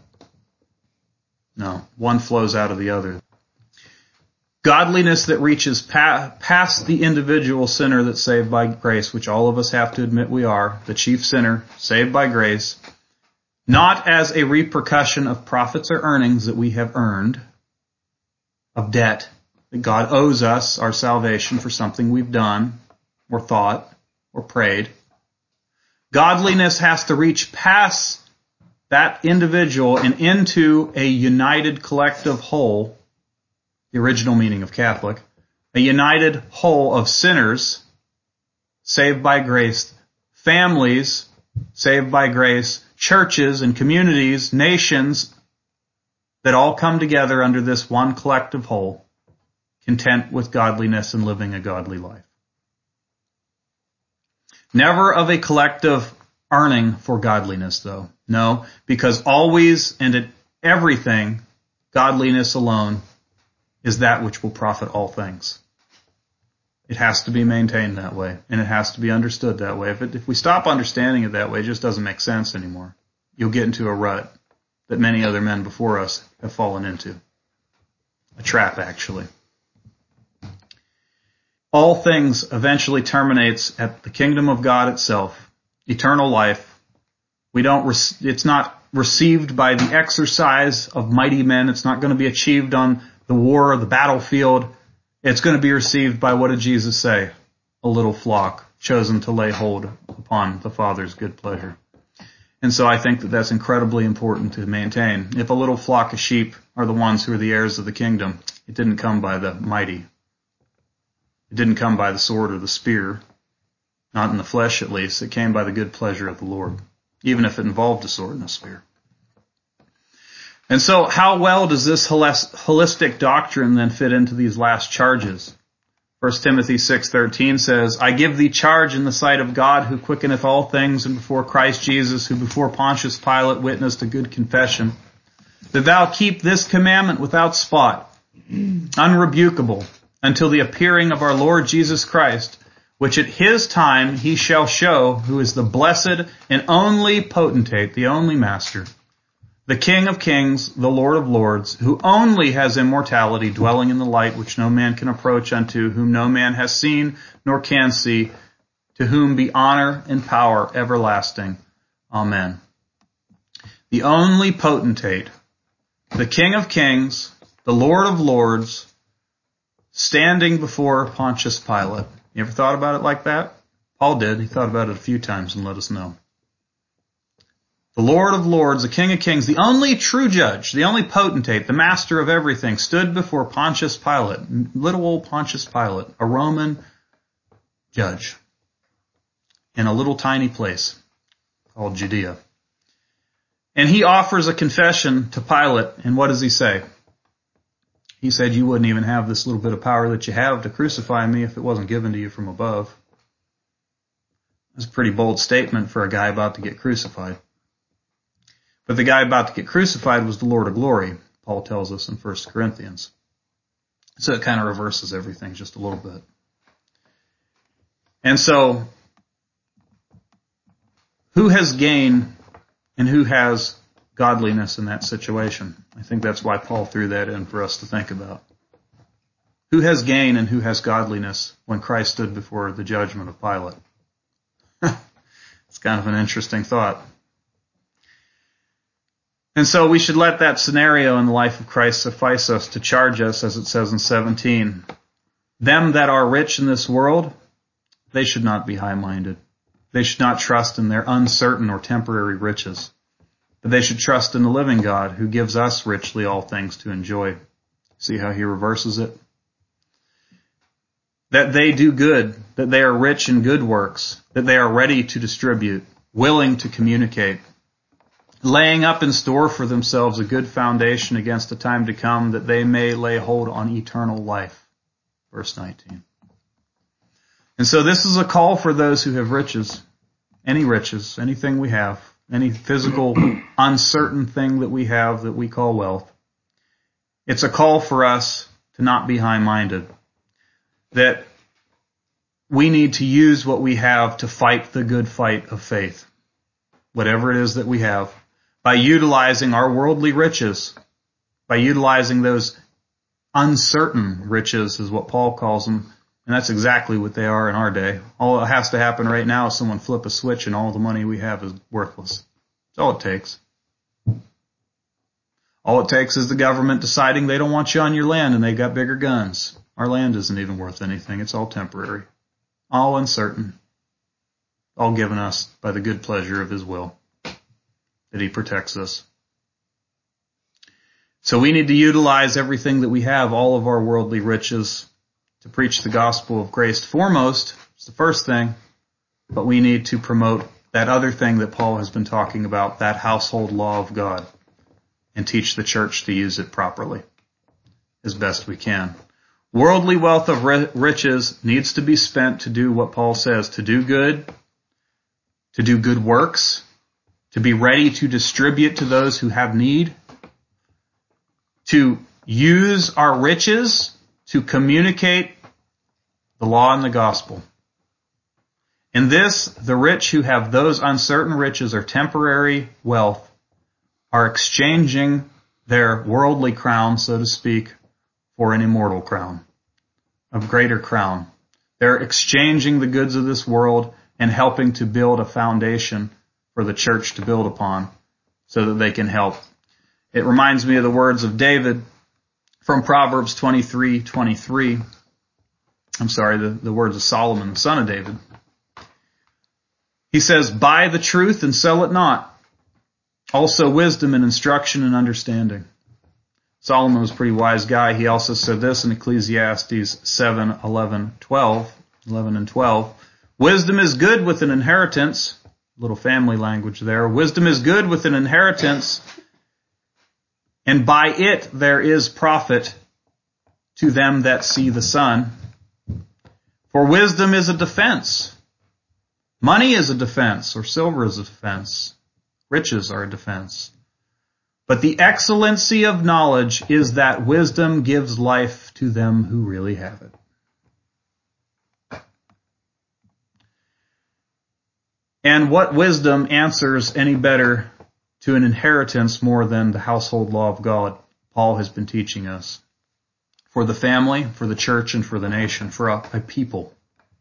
One flows out of the other. Godliness that reaches past the individual sinner that's saved by grace, which all of us have to admit we are, the chief sinner, saved by grace, not as a repercussion of profits or earnings that we have earned, of debt that God owes us our salvation for something we've done or thought or prayed. Godliness has to reach past that individual and into a united collective whole, the original meaning of Catholic, a united whole of sinners saved by grace, families saved by grace, churches and communities, nations that all come together under this one collective whole, content with godliness and living a godly life. Never of a collective earning for godliness, though. No, because always and in everything, godliness alone is that which will profit all things. It has to be maintained that way, and it has to be understood that way. If we stop understanding it that way, it just doesn't make sense anymore. You'll get into a rut that many other men before us have fallen into. A trap, actually. All things eventually terminates at the kingdom of God itself, eternal life. It's not received by the exercise of mighty men. It's not going to be achieved on the war or the battlefield. It's going to be received by, what did Jesus say? A little flock chosen to lay hold upon the Father's good pleasure. And so I think that that's incredibly important to maintain. If a little flock of sheep are the ones who are the heirs of the kingdom, it didn't come by the mighty. It didn't come by the sword or the spear. Not in the flesh, at least. It came by the good pleasure of the Lord, even if it involved a sword and a spear. And so how well does this holistic doctrine then fit into these last charges? 1 Timothy 6:13 says, I give thee charge in the sight of God, who quickeneth all things, and before Christ Jesus, who before Pontius Pilate witnessed a good confession, that thou keep this commandment without spot, unrebukable, until the appearing of our Lord Jesus Christ, which at his time he shall show, who is the blessed and only potentate, the only master, the King of kings, the Lord of lords, who only has immortality, dwelling in the light which no man can approach unto, whom no man has seen nor can see, to whom be honor and power everlasting. Amen. The only potentate, the King of kings, the Lord of lords, standing before Pontius Pilate. You ever thought about it like that? Paul did. He thought about it a few times and let us know. The Lord of lords, the King of kings, the only true judge, the only potentate, the master of everything, stood before Pontius Pilate, little old Pontius Pilate, a Roman judge in a little tiny place called Judea. And he offers a confession to Pilate, and what does he say? He said, you wouldn't even have this little bit of power that you have to crucify me if it wasn't given to you from above. That's a pretty bold statement for a guy about to get crucified. But the guy about to get crucified was the Lord of glory, Paul tells us in 1 Corinthians. So it kind of reverses everything just a little bit. And so, who has gain and who has godliness in that situation? I think that's why Paul threw that in for us to think about. Who has gain and who has godliness when Christ stood before the judgment of Pilate? It's kind of an interesting thought. And so we should let that scenario in the life of Christ suffice us to charge us, as it says in 17. Them that are rich in this world, they should not be high-minded. They should not trust in their uncertain or temporary riches, but they should trust in the living God who gives us richly all things to enjoy. See how he reverses it? That they do good, that they are rich in good works, that they are ready to distribute, willing to communicate, laying up in store for themselves a good foundation against the time to come, that they may lay hold on eternal life. Verse 19. And so this is a call for those who have riches, anything we have, any physical uncertain thing that we call wealth. It's a call for us to not be high-minded, that we need to use what we have to fight the good fight of faith, whatever it is that we have, by utilizing our worldly riches, by utilizing those uncertain riches is what Paul calls them, and that's exactly what they are in our day. All that has to happen right now is someone flip a switch and all the money we have is worthless. That's all it takes. All it takes is the government deciding they don't want you on your land and they got bigger guns. Our land isn't even worth anything. It's all temporary, all uncertain, all given us by the good pleasure of his will, that he protects us. So we need to utilize everything that we have, all of our worldly riches, to preach the gospel of grace foremost. It's the first thing, but we need to promote that other thing that Paul has been talking about, that household law of God, and teach the church to use it properly as best we can. Worldly wealth of riches needs to be spent to do what Paul says, to do good works, to be ready to distribute to those who have need, to use our riches to communicate the law and the gospel. In this, the rich who have those uncertain riches or temporary wealth are exchanging their worldly crown, so to speak, for an immortal crown, a greater crown. They're exchanging the goods of this world and helping to build a foundation for the church to build upon so that they can help. It reminds me of the words of David from Proverbs 23:23. The words of Solomon, the son of David. He says, buy the truth and sell it not. Also wisdom and instruction and understanding. Solomon was a pretty wise guy. He also said this in Ecclesiastes 7:11 and 12. Wisdom is good with an inheritance. Little family language there. Wisdom is good with an inheritance, and by it there is profit to them that see the sun. For wisdom is a defense. Money is a defense, or silver is a defense. Riches are a defense. But the excellency of knowledge is that wisdom gives life to them who really have it. And what wisdom answers any better to an inheritance more than the household law of God Paul has been teaching us? For the family, for the church, and for the nation, for a people.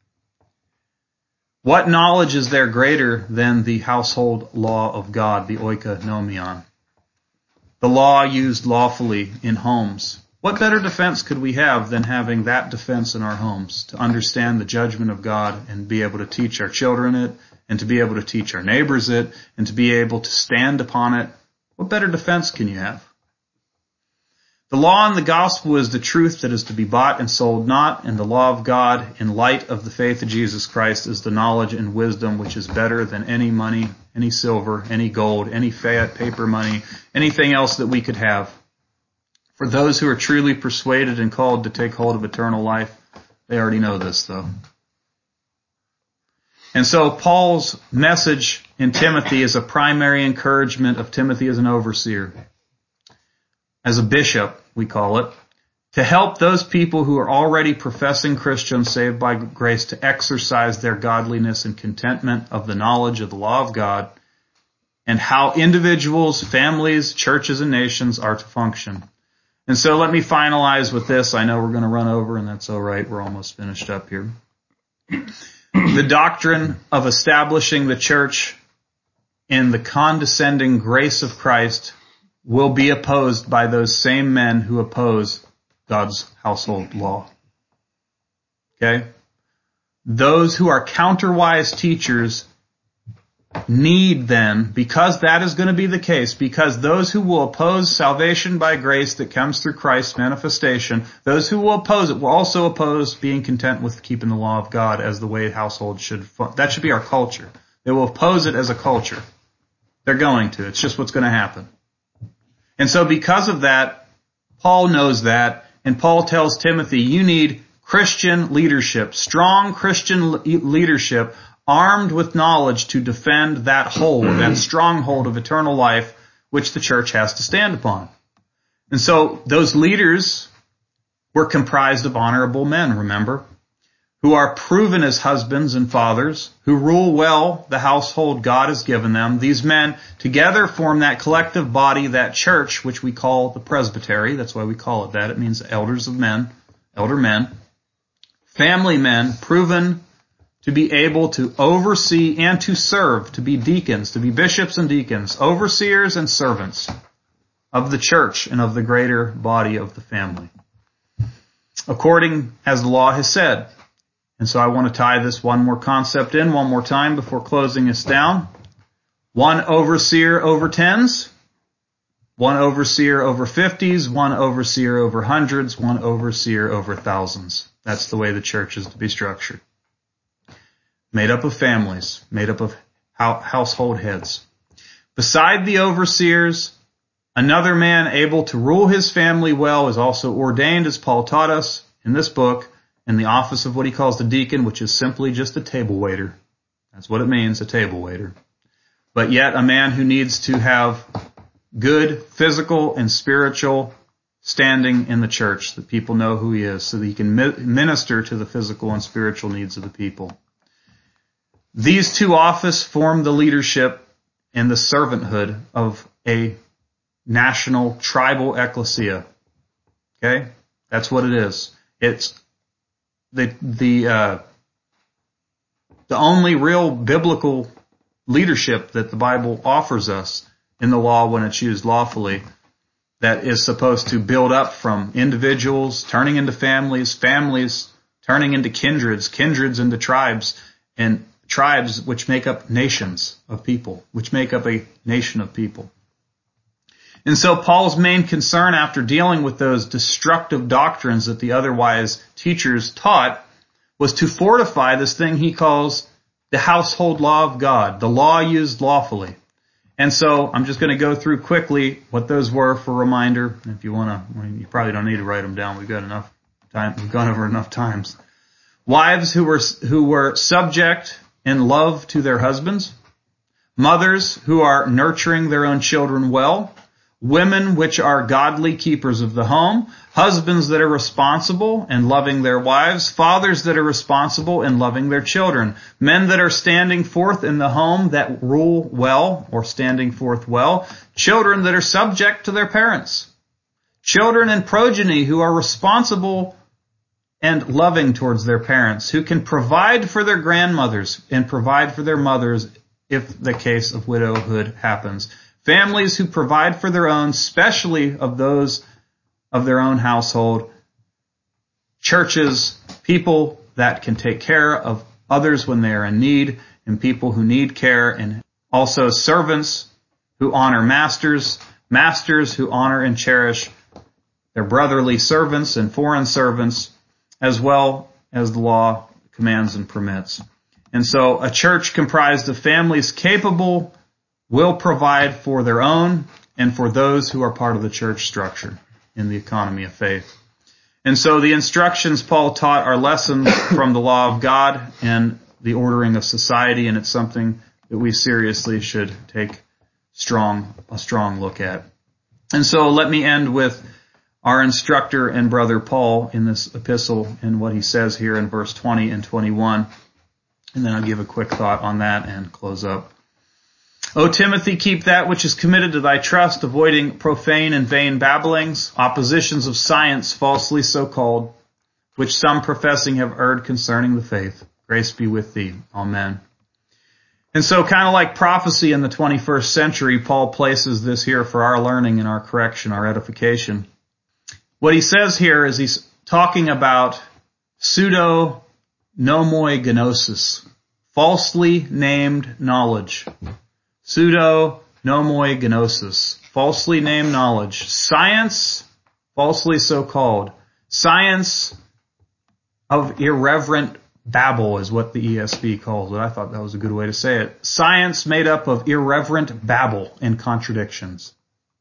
What knowledge is there greater than the household law of God, the oikonomion? The law used lawfully in homes. What better defense could we have than having that defense in our homes, to understand the judgment of God and be able to teach our children it, and to be able to teach our neighbors it, and to be able to stand upon it? What better defense can you have? The law and the gospel is the truth that is to be bought and sold not, and the law of God in light of the faith of Jesus Christ is the knowledge and wisdom which is better than any money, any silver, any gold, any fiat paper money, anything else that we could have. For those who are truly persuaded and called to take hold of eternal life, they already know this though. And so Paul's message in Timothy is a primary encouragement of Timothy as an overseer, as a bishop, we call it, to help those people who are already professing Christians saved by grace to exercise their godliness and contentment of the knowledge of the law of God and how individuals, families, churches, and nations are to function. And so let me finalize with this. I know we're going to run over, and that's all right. We're almost finished up here. The doctrine of establishing the church in the condescending grace of Christ will be opposed by those same men who oppose God's household law. Okay? Those who are counterwise teachers need then, because that is going to be the case, because those who will oppose salvation by grace that comes through Christ's manifestation, those who will oppose it will also oppose being content with keeping the law of God as the way households should. That should be our culture. They will oppose it as a culture. They're going to. It's just what's going to happen. And so because of that, Paul knows that, and Paul tells Timothy, you need Christian leadership, strong Christian leadership, armed with knowledge to defend that hold, that stronghold of eternal life, which the church has to stand upon. And so those leaders were comprised of honorable men, remember, who are proven as husbands and fathers, who rule well the household God has given them. These men together form that collective body, that church, which we call the presbytery. That's why we call it that. It means elders of men, elder men, family men, proven to be able to oversee and to serve, to be deacons, to be bishops and deacons, overseers and servants of the church and of the greater body of the family, according as the law has said. And so I want to tie this one more concept in one more time before closing us down. One overseer over tens, one overseer over 50s, one overseer over hundreds, one overseer over thousands. That's the way the church is to be structured. Made up of families, made up of household heads. Beside the overseers, another man able to rule his family well is also ordained, as Paul taught us in this book, in the office of what he calls the deacon, which is simply just a table waiter. That's what it means, a table waiter. But yet a man who needs to have good physical and spiritual standing in the church, that people know who he is, so that he can minister to the physical and spiritual needs of the people. These two offices form the leadership and the servanthood of a national tribal ecclesia. Okay? That's what it is. It's the only real biblical leadership that the Bible offers us in the law when it's used lawfully, that is supposed to build up from individuals turning into families, families turning into kindreds, kindreds into tribes, and tribes which make up nations of people, which make up a nation of people. And so Paul's main concern after dealing with those destructive doctrines that the otherwise teachers taught was to fortify this thing he calls the household law of God, the law used lawfully. And so I'm just going to go through quickly what those were for a reminder. If you want to, you probably don't need to write them down. We've got enough time. We've gone over enough times. wives who were subject in love to their husbands, mothers who are nurturing their own children well, women which are godly keepers of the home, husbands that are responsible and loving their wives, fathers that are responsible and loving their children, men that are standing forth in the home that rule well or standing forth well, children that are subject to their parents, children and progeny who are responsible and loving towards their parents, who can provide for their grandmothers and provide for their mothers if the case of widowhood happens. Families who provide for their own, especially of those of their own household. Churches, people that can take care of others when they are in need, and people who need care, and also servants who honor masters, masters who honor and cherish their brotherly servants and foreign servants, as well as the law commands and permits. And so a church comprised of families capable will provide for their own and for those who are part of the church structure in the economy of faith. And so the instructions Paul taught are lessons from the law of God and the ordering of society, and it's something that we seriously should take a strong look at. And so let me end with our instructor and brother Paul in this epistle and what he says here in verse 20 and 21. And then I'll give a quick thought on that and close up. O Timothy, keep that which is committed to thy trust, avoiding profane and vain babblings, oppositions of science falsely so called, which some professing have erred concerning the faith. Grace be with thee. Amen. And so kind of like prophecy in the 21st century, Paul places this here for our learning and our correction, our edification. What he says here is he's talking about pseudo-nomoi gnosis, falsely named knowledge. Pseudo-nomoi gnosis, falsely named knowledge. Science, falsely so called. Science of irreverent babble is what the ESV calls it. I thought that was a good way to say it. Science made up of irreverent babble and contradictions.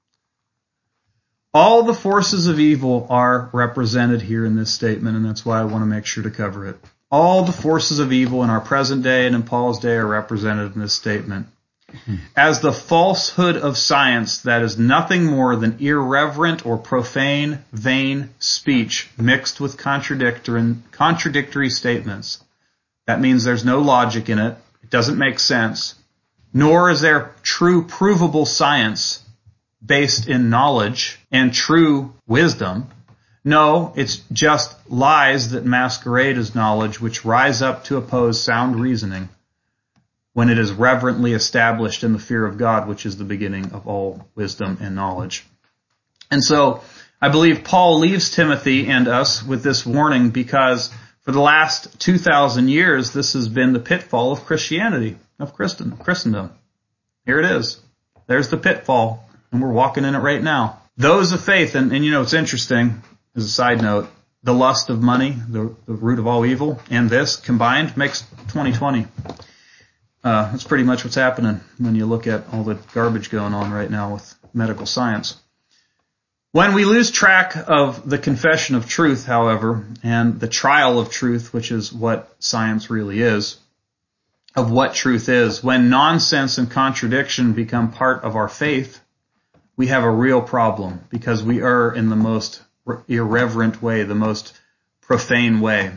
All the forces of evil are represented here in this statement, and that's why I want to make sure to cover it. All the forces of evil in our present day and in Paul's day are represented in this statement. As the falsehood of science that is nothing more than irreverent or profane, vain speech mixed with contradictory statements. That means there's no logic in it. It doesn't make sense. Nor is there true provable science based in knowledge and true wisdom. No, it's just lies that masquerade as knowledge, which rise up to oppose sound reasoning when it is reverently established in the fear of God, which is the beginning of all wisdom and knowledge. And so I believe Paul leaves Timothy and us with this warning because for the last 2,000 years, this has been the pitfall of Christianity, of Christendom. Here it is. There's the pitfall, and we're walking in it right now. Those of faith, and you know, it's interesting, as a side note, the lust of money, the root of all evil, and this combined makes 2020. That's pretty much what's happening when you look at all the garbage going on right now with medical science. When we lose track of the confession of truth, however, and the trial of truth, which is what science really is, of what truth is, when nonsense and contradiction become part of our faith, we have a real problem because we err in the most irreverent way, the most profane way.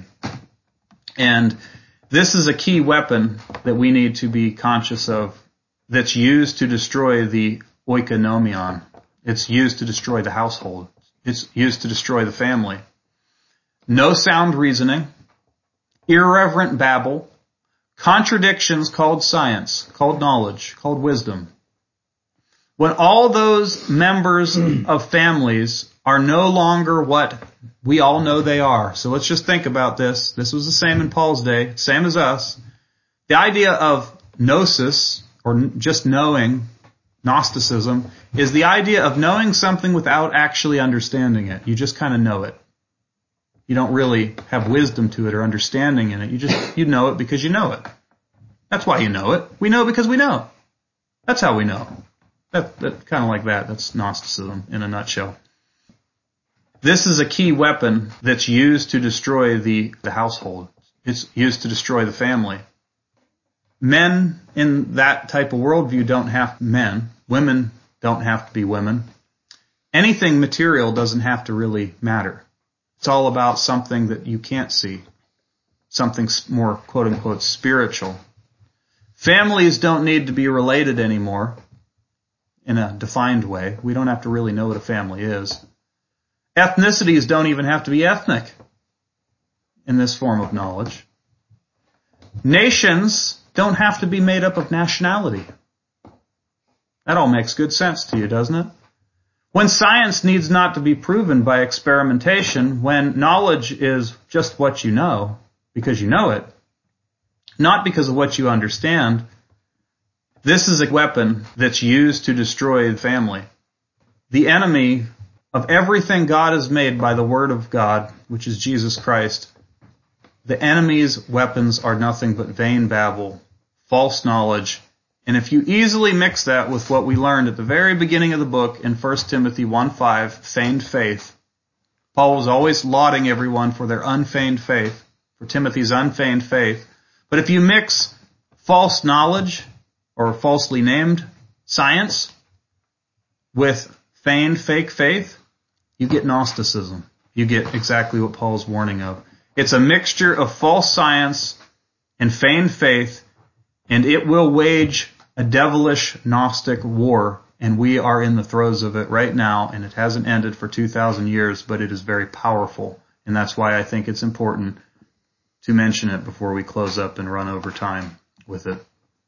And this is a key weapon that we need to be conscious of that's used to destroy the oikonomion. It's used to destroy the household. It's used to destroy the family. No sound reasoning, irreverent babble, contradictions called science, called knowledge, called wisdom. When all those members of families are no longer what we all know they are. So let's just think about this. This was the same in Paul's day, same as us. The idea of gnosis, or just knowing, Gnosticism, is the idea of knowing something without actually understanding it. You just kind of know it. You don't really have wisdom to it or understanding in it. You know it because you know it. That's why you know it. We know because we know. That's how we know. That kind of like that. That's Gnosticism in a nutshell. This is a key weapon that's used to destroy the household. It's used to destroy the family. Men in that type of worldview don't have men. Women don't have to be women. Anything material doesn't have to really matter. It's all about something that you can't see. Something more, quote unquote, spiritual. Families don't need to be related anymore in a defined way. We don't have to really know what a family is. Ethnicities don't even have to be ethnic in this form of knowledge. Nations don't have to be made up of nationality. That all makes good sense to you, doesn't it? When science needs not to be proven by experimentation, when knowledge is just what you know, because you know it, not because of what you understand, this is a weapon that's used to destroy the family. The enemy of everything God has made by the Word of God, which is Jesus Christ, the enemy's weapons are nothing but vain babble, false knowledge. And if you easily mix that with what we learned at the very beginning of the book in 1 Timothy 1:5, feigned faith, Paul was always lauding everyone for their unfeigned faith, for Timothy's unfeigned faith. But if you mix false knowledge or falsely named science with feigned fake faith, you get Gnosticism. You get exactly what Paul's warning of. It's a mixture of false science and feigned faith, and it will wage a devilish Gnostic war, and we are in the throes of it right now, and it hasn't ended for 2,000 years, but it is very powerful, and that's why I think it's important to mention it before we close up and run over time with it.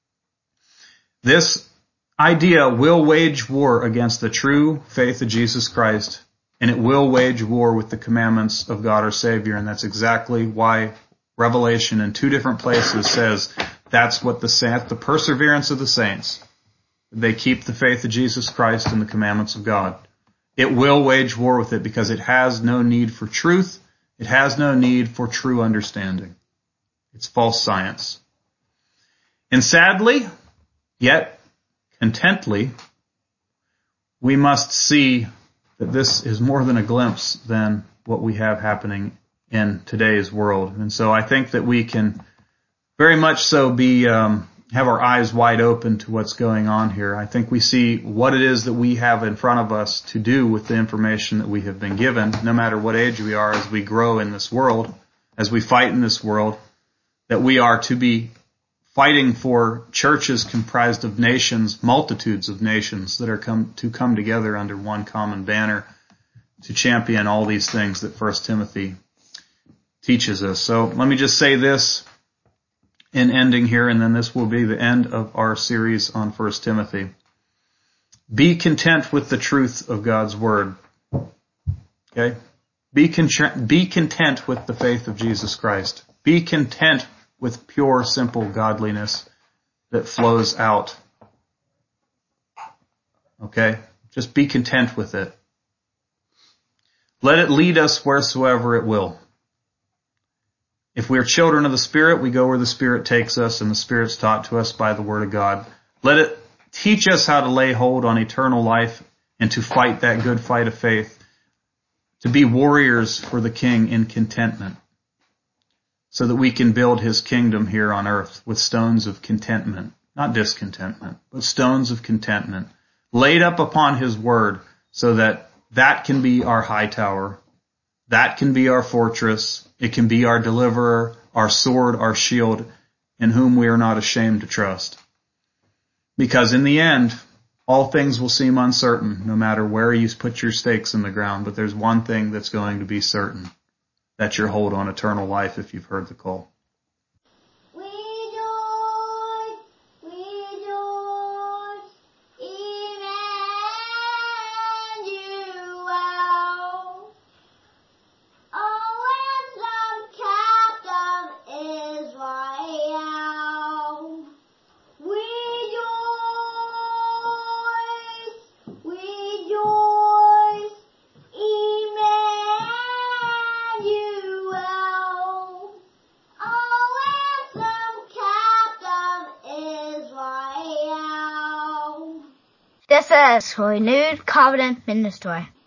This idea will wage war against the true faith of Jesus Christ, and it will wage war with the commandments of God our Savior, and that's exactly why Revelation in 2 different places says that's what the perseverance of the saints. They keep the faith of Jesus Christ and the commandments of God. It will wage war with it because it has no need for truth. It has no need for true understanding. It's false science. And sadly, yet contently, we must see that this is more than a glimpse than what we have happening in today's world. And so I think that we can very much so have our eyes wide open to what's going on here. I think we see what it is that we have in front of us to do with the information that we have been given, no matter what age we are, as we grow in this world, as we fight in this world, that we are to be fighting for churches comprised of nations, multitudes of nations that are come together under one common banner to champion all these things that 1 Timothy teaches us. So let me just say this in ending here, and then this will be the end of our series on 1 Timothy. Be content with the truth of God's Word. Okay? Be content with the faith of Jesus Christ. Be content with pure, simple godliness that flows out. Okay? Just be content with it. Let it lead us wheresoever it will. If we are children of the Spirit, we go where the Spirit takes us, and the Spirit's taught to us by the Word of God. Let it teach us how to lay hold on eternal life and to fight that good fight of faith, to be warriors for the King in contentment, so that we can build His kingdom here on earth with stones of contentment, not discontentment, but stones of contentment, laid up upon His Word, so that that can be our high tower, that can be our fortress, it can be our deliverer, our sword, our shield, in whom we are not ashamed to trust. Because in the end, all things will seem uncertain, no matter where you put your stakes in the ground, but there's one thing that's going to be certain. That's your hold on eternal life if you've heard the call. This is Renewed Covenant Ministry.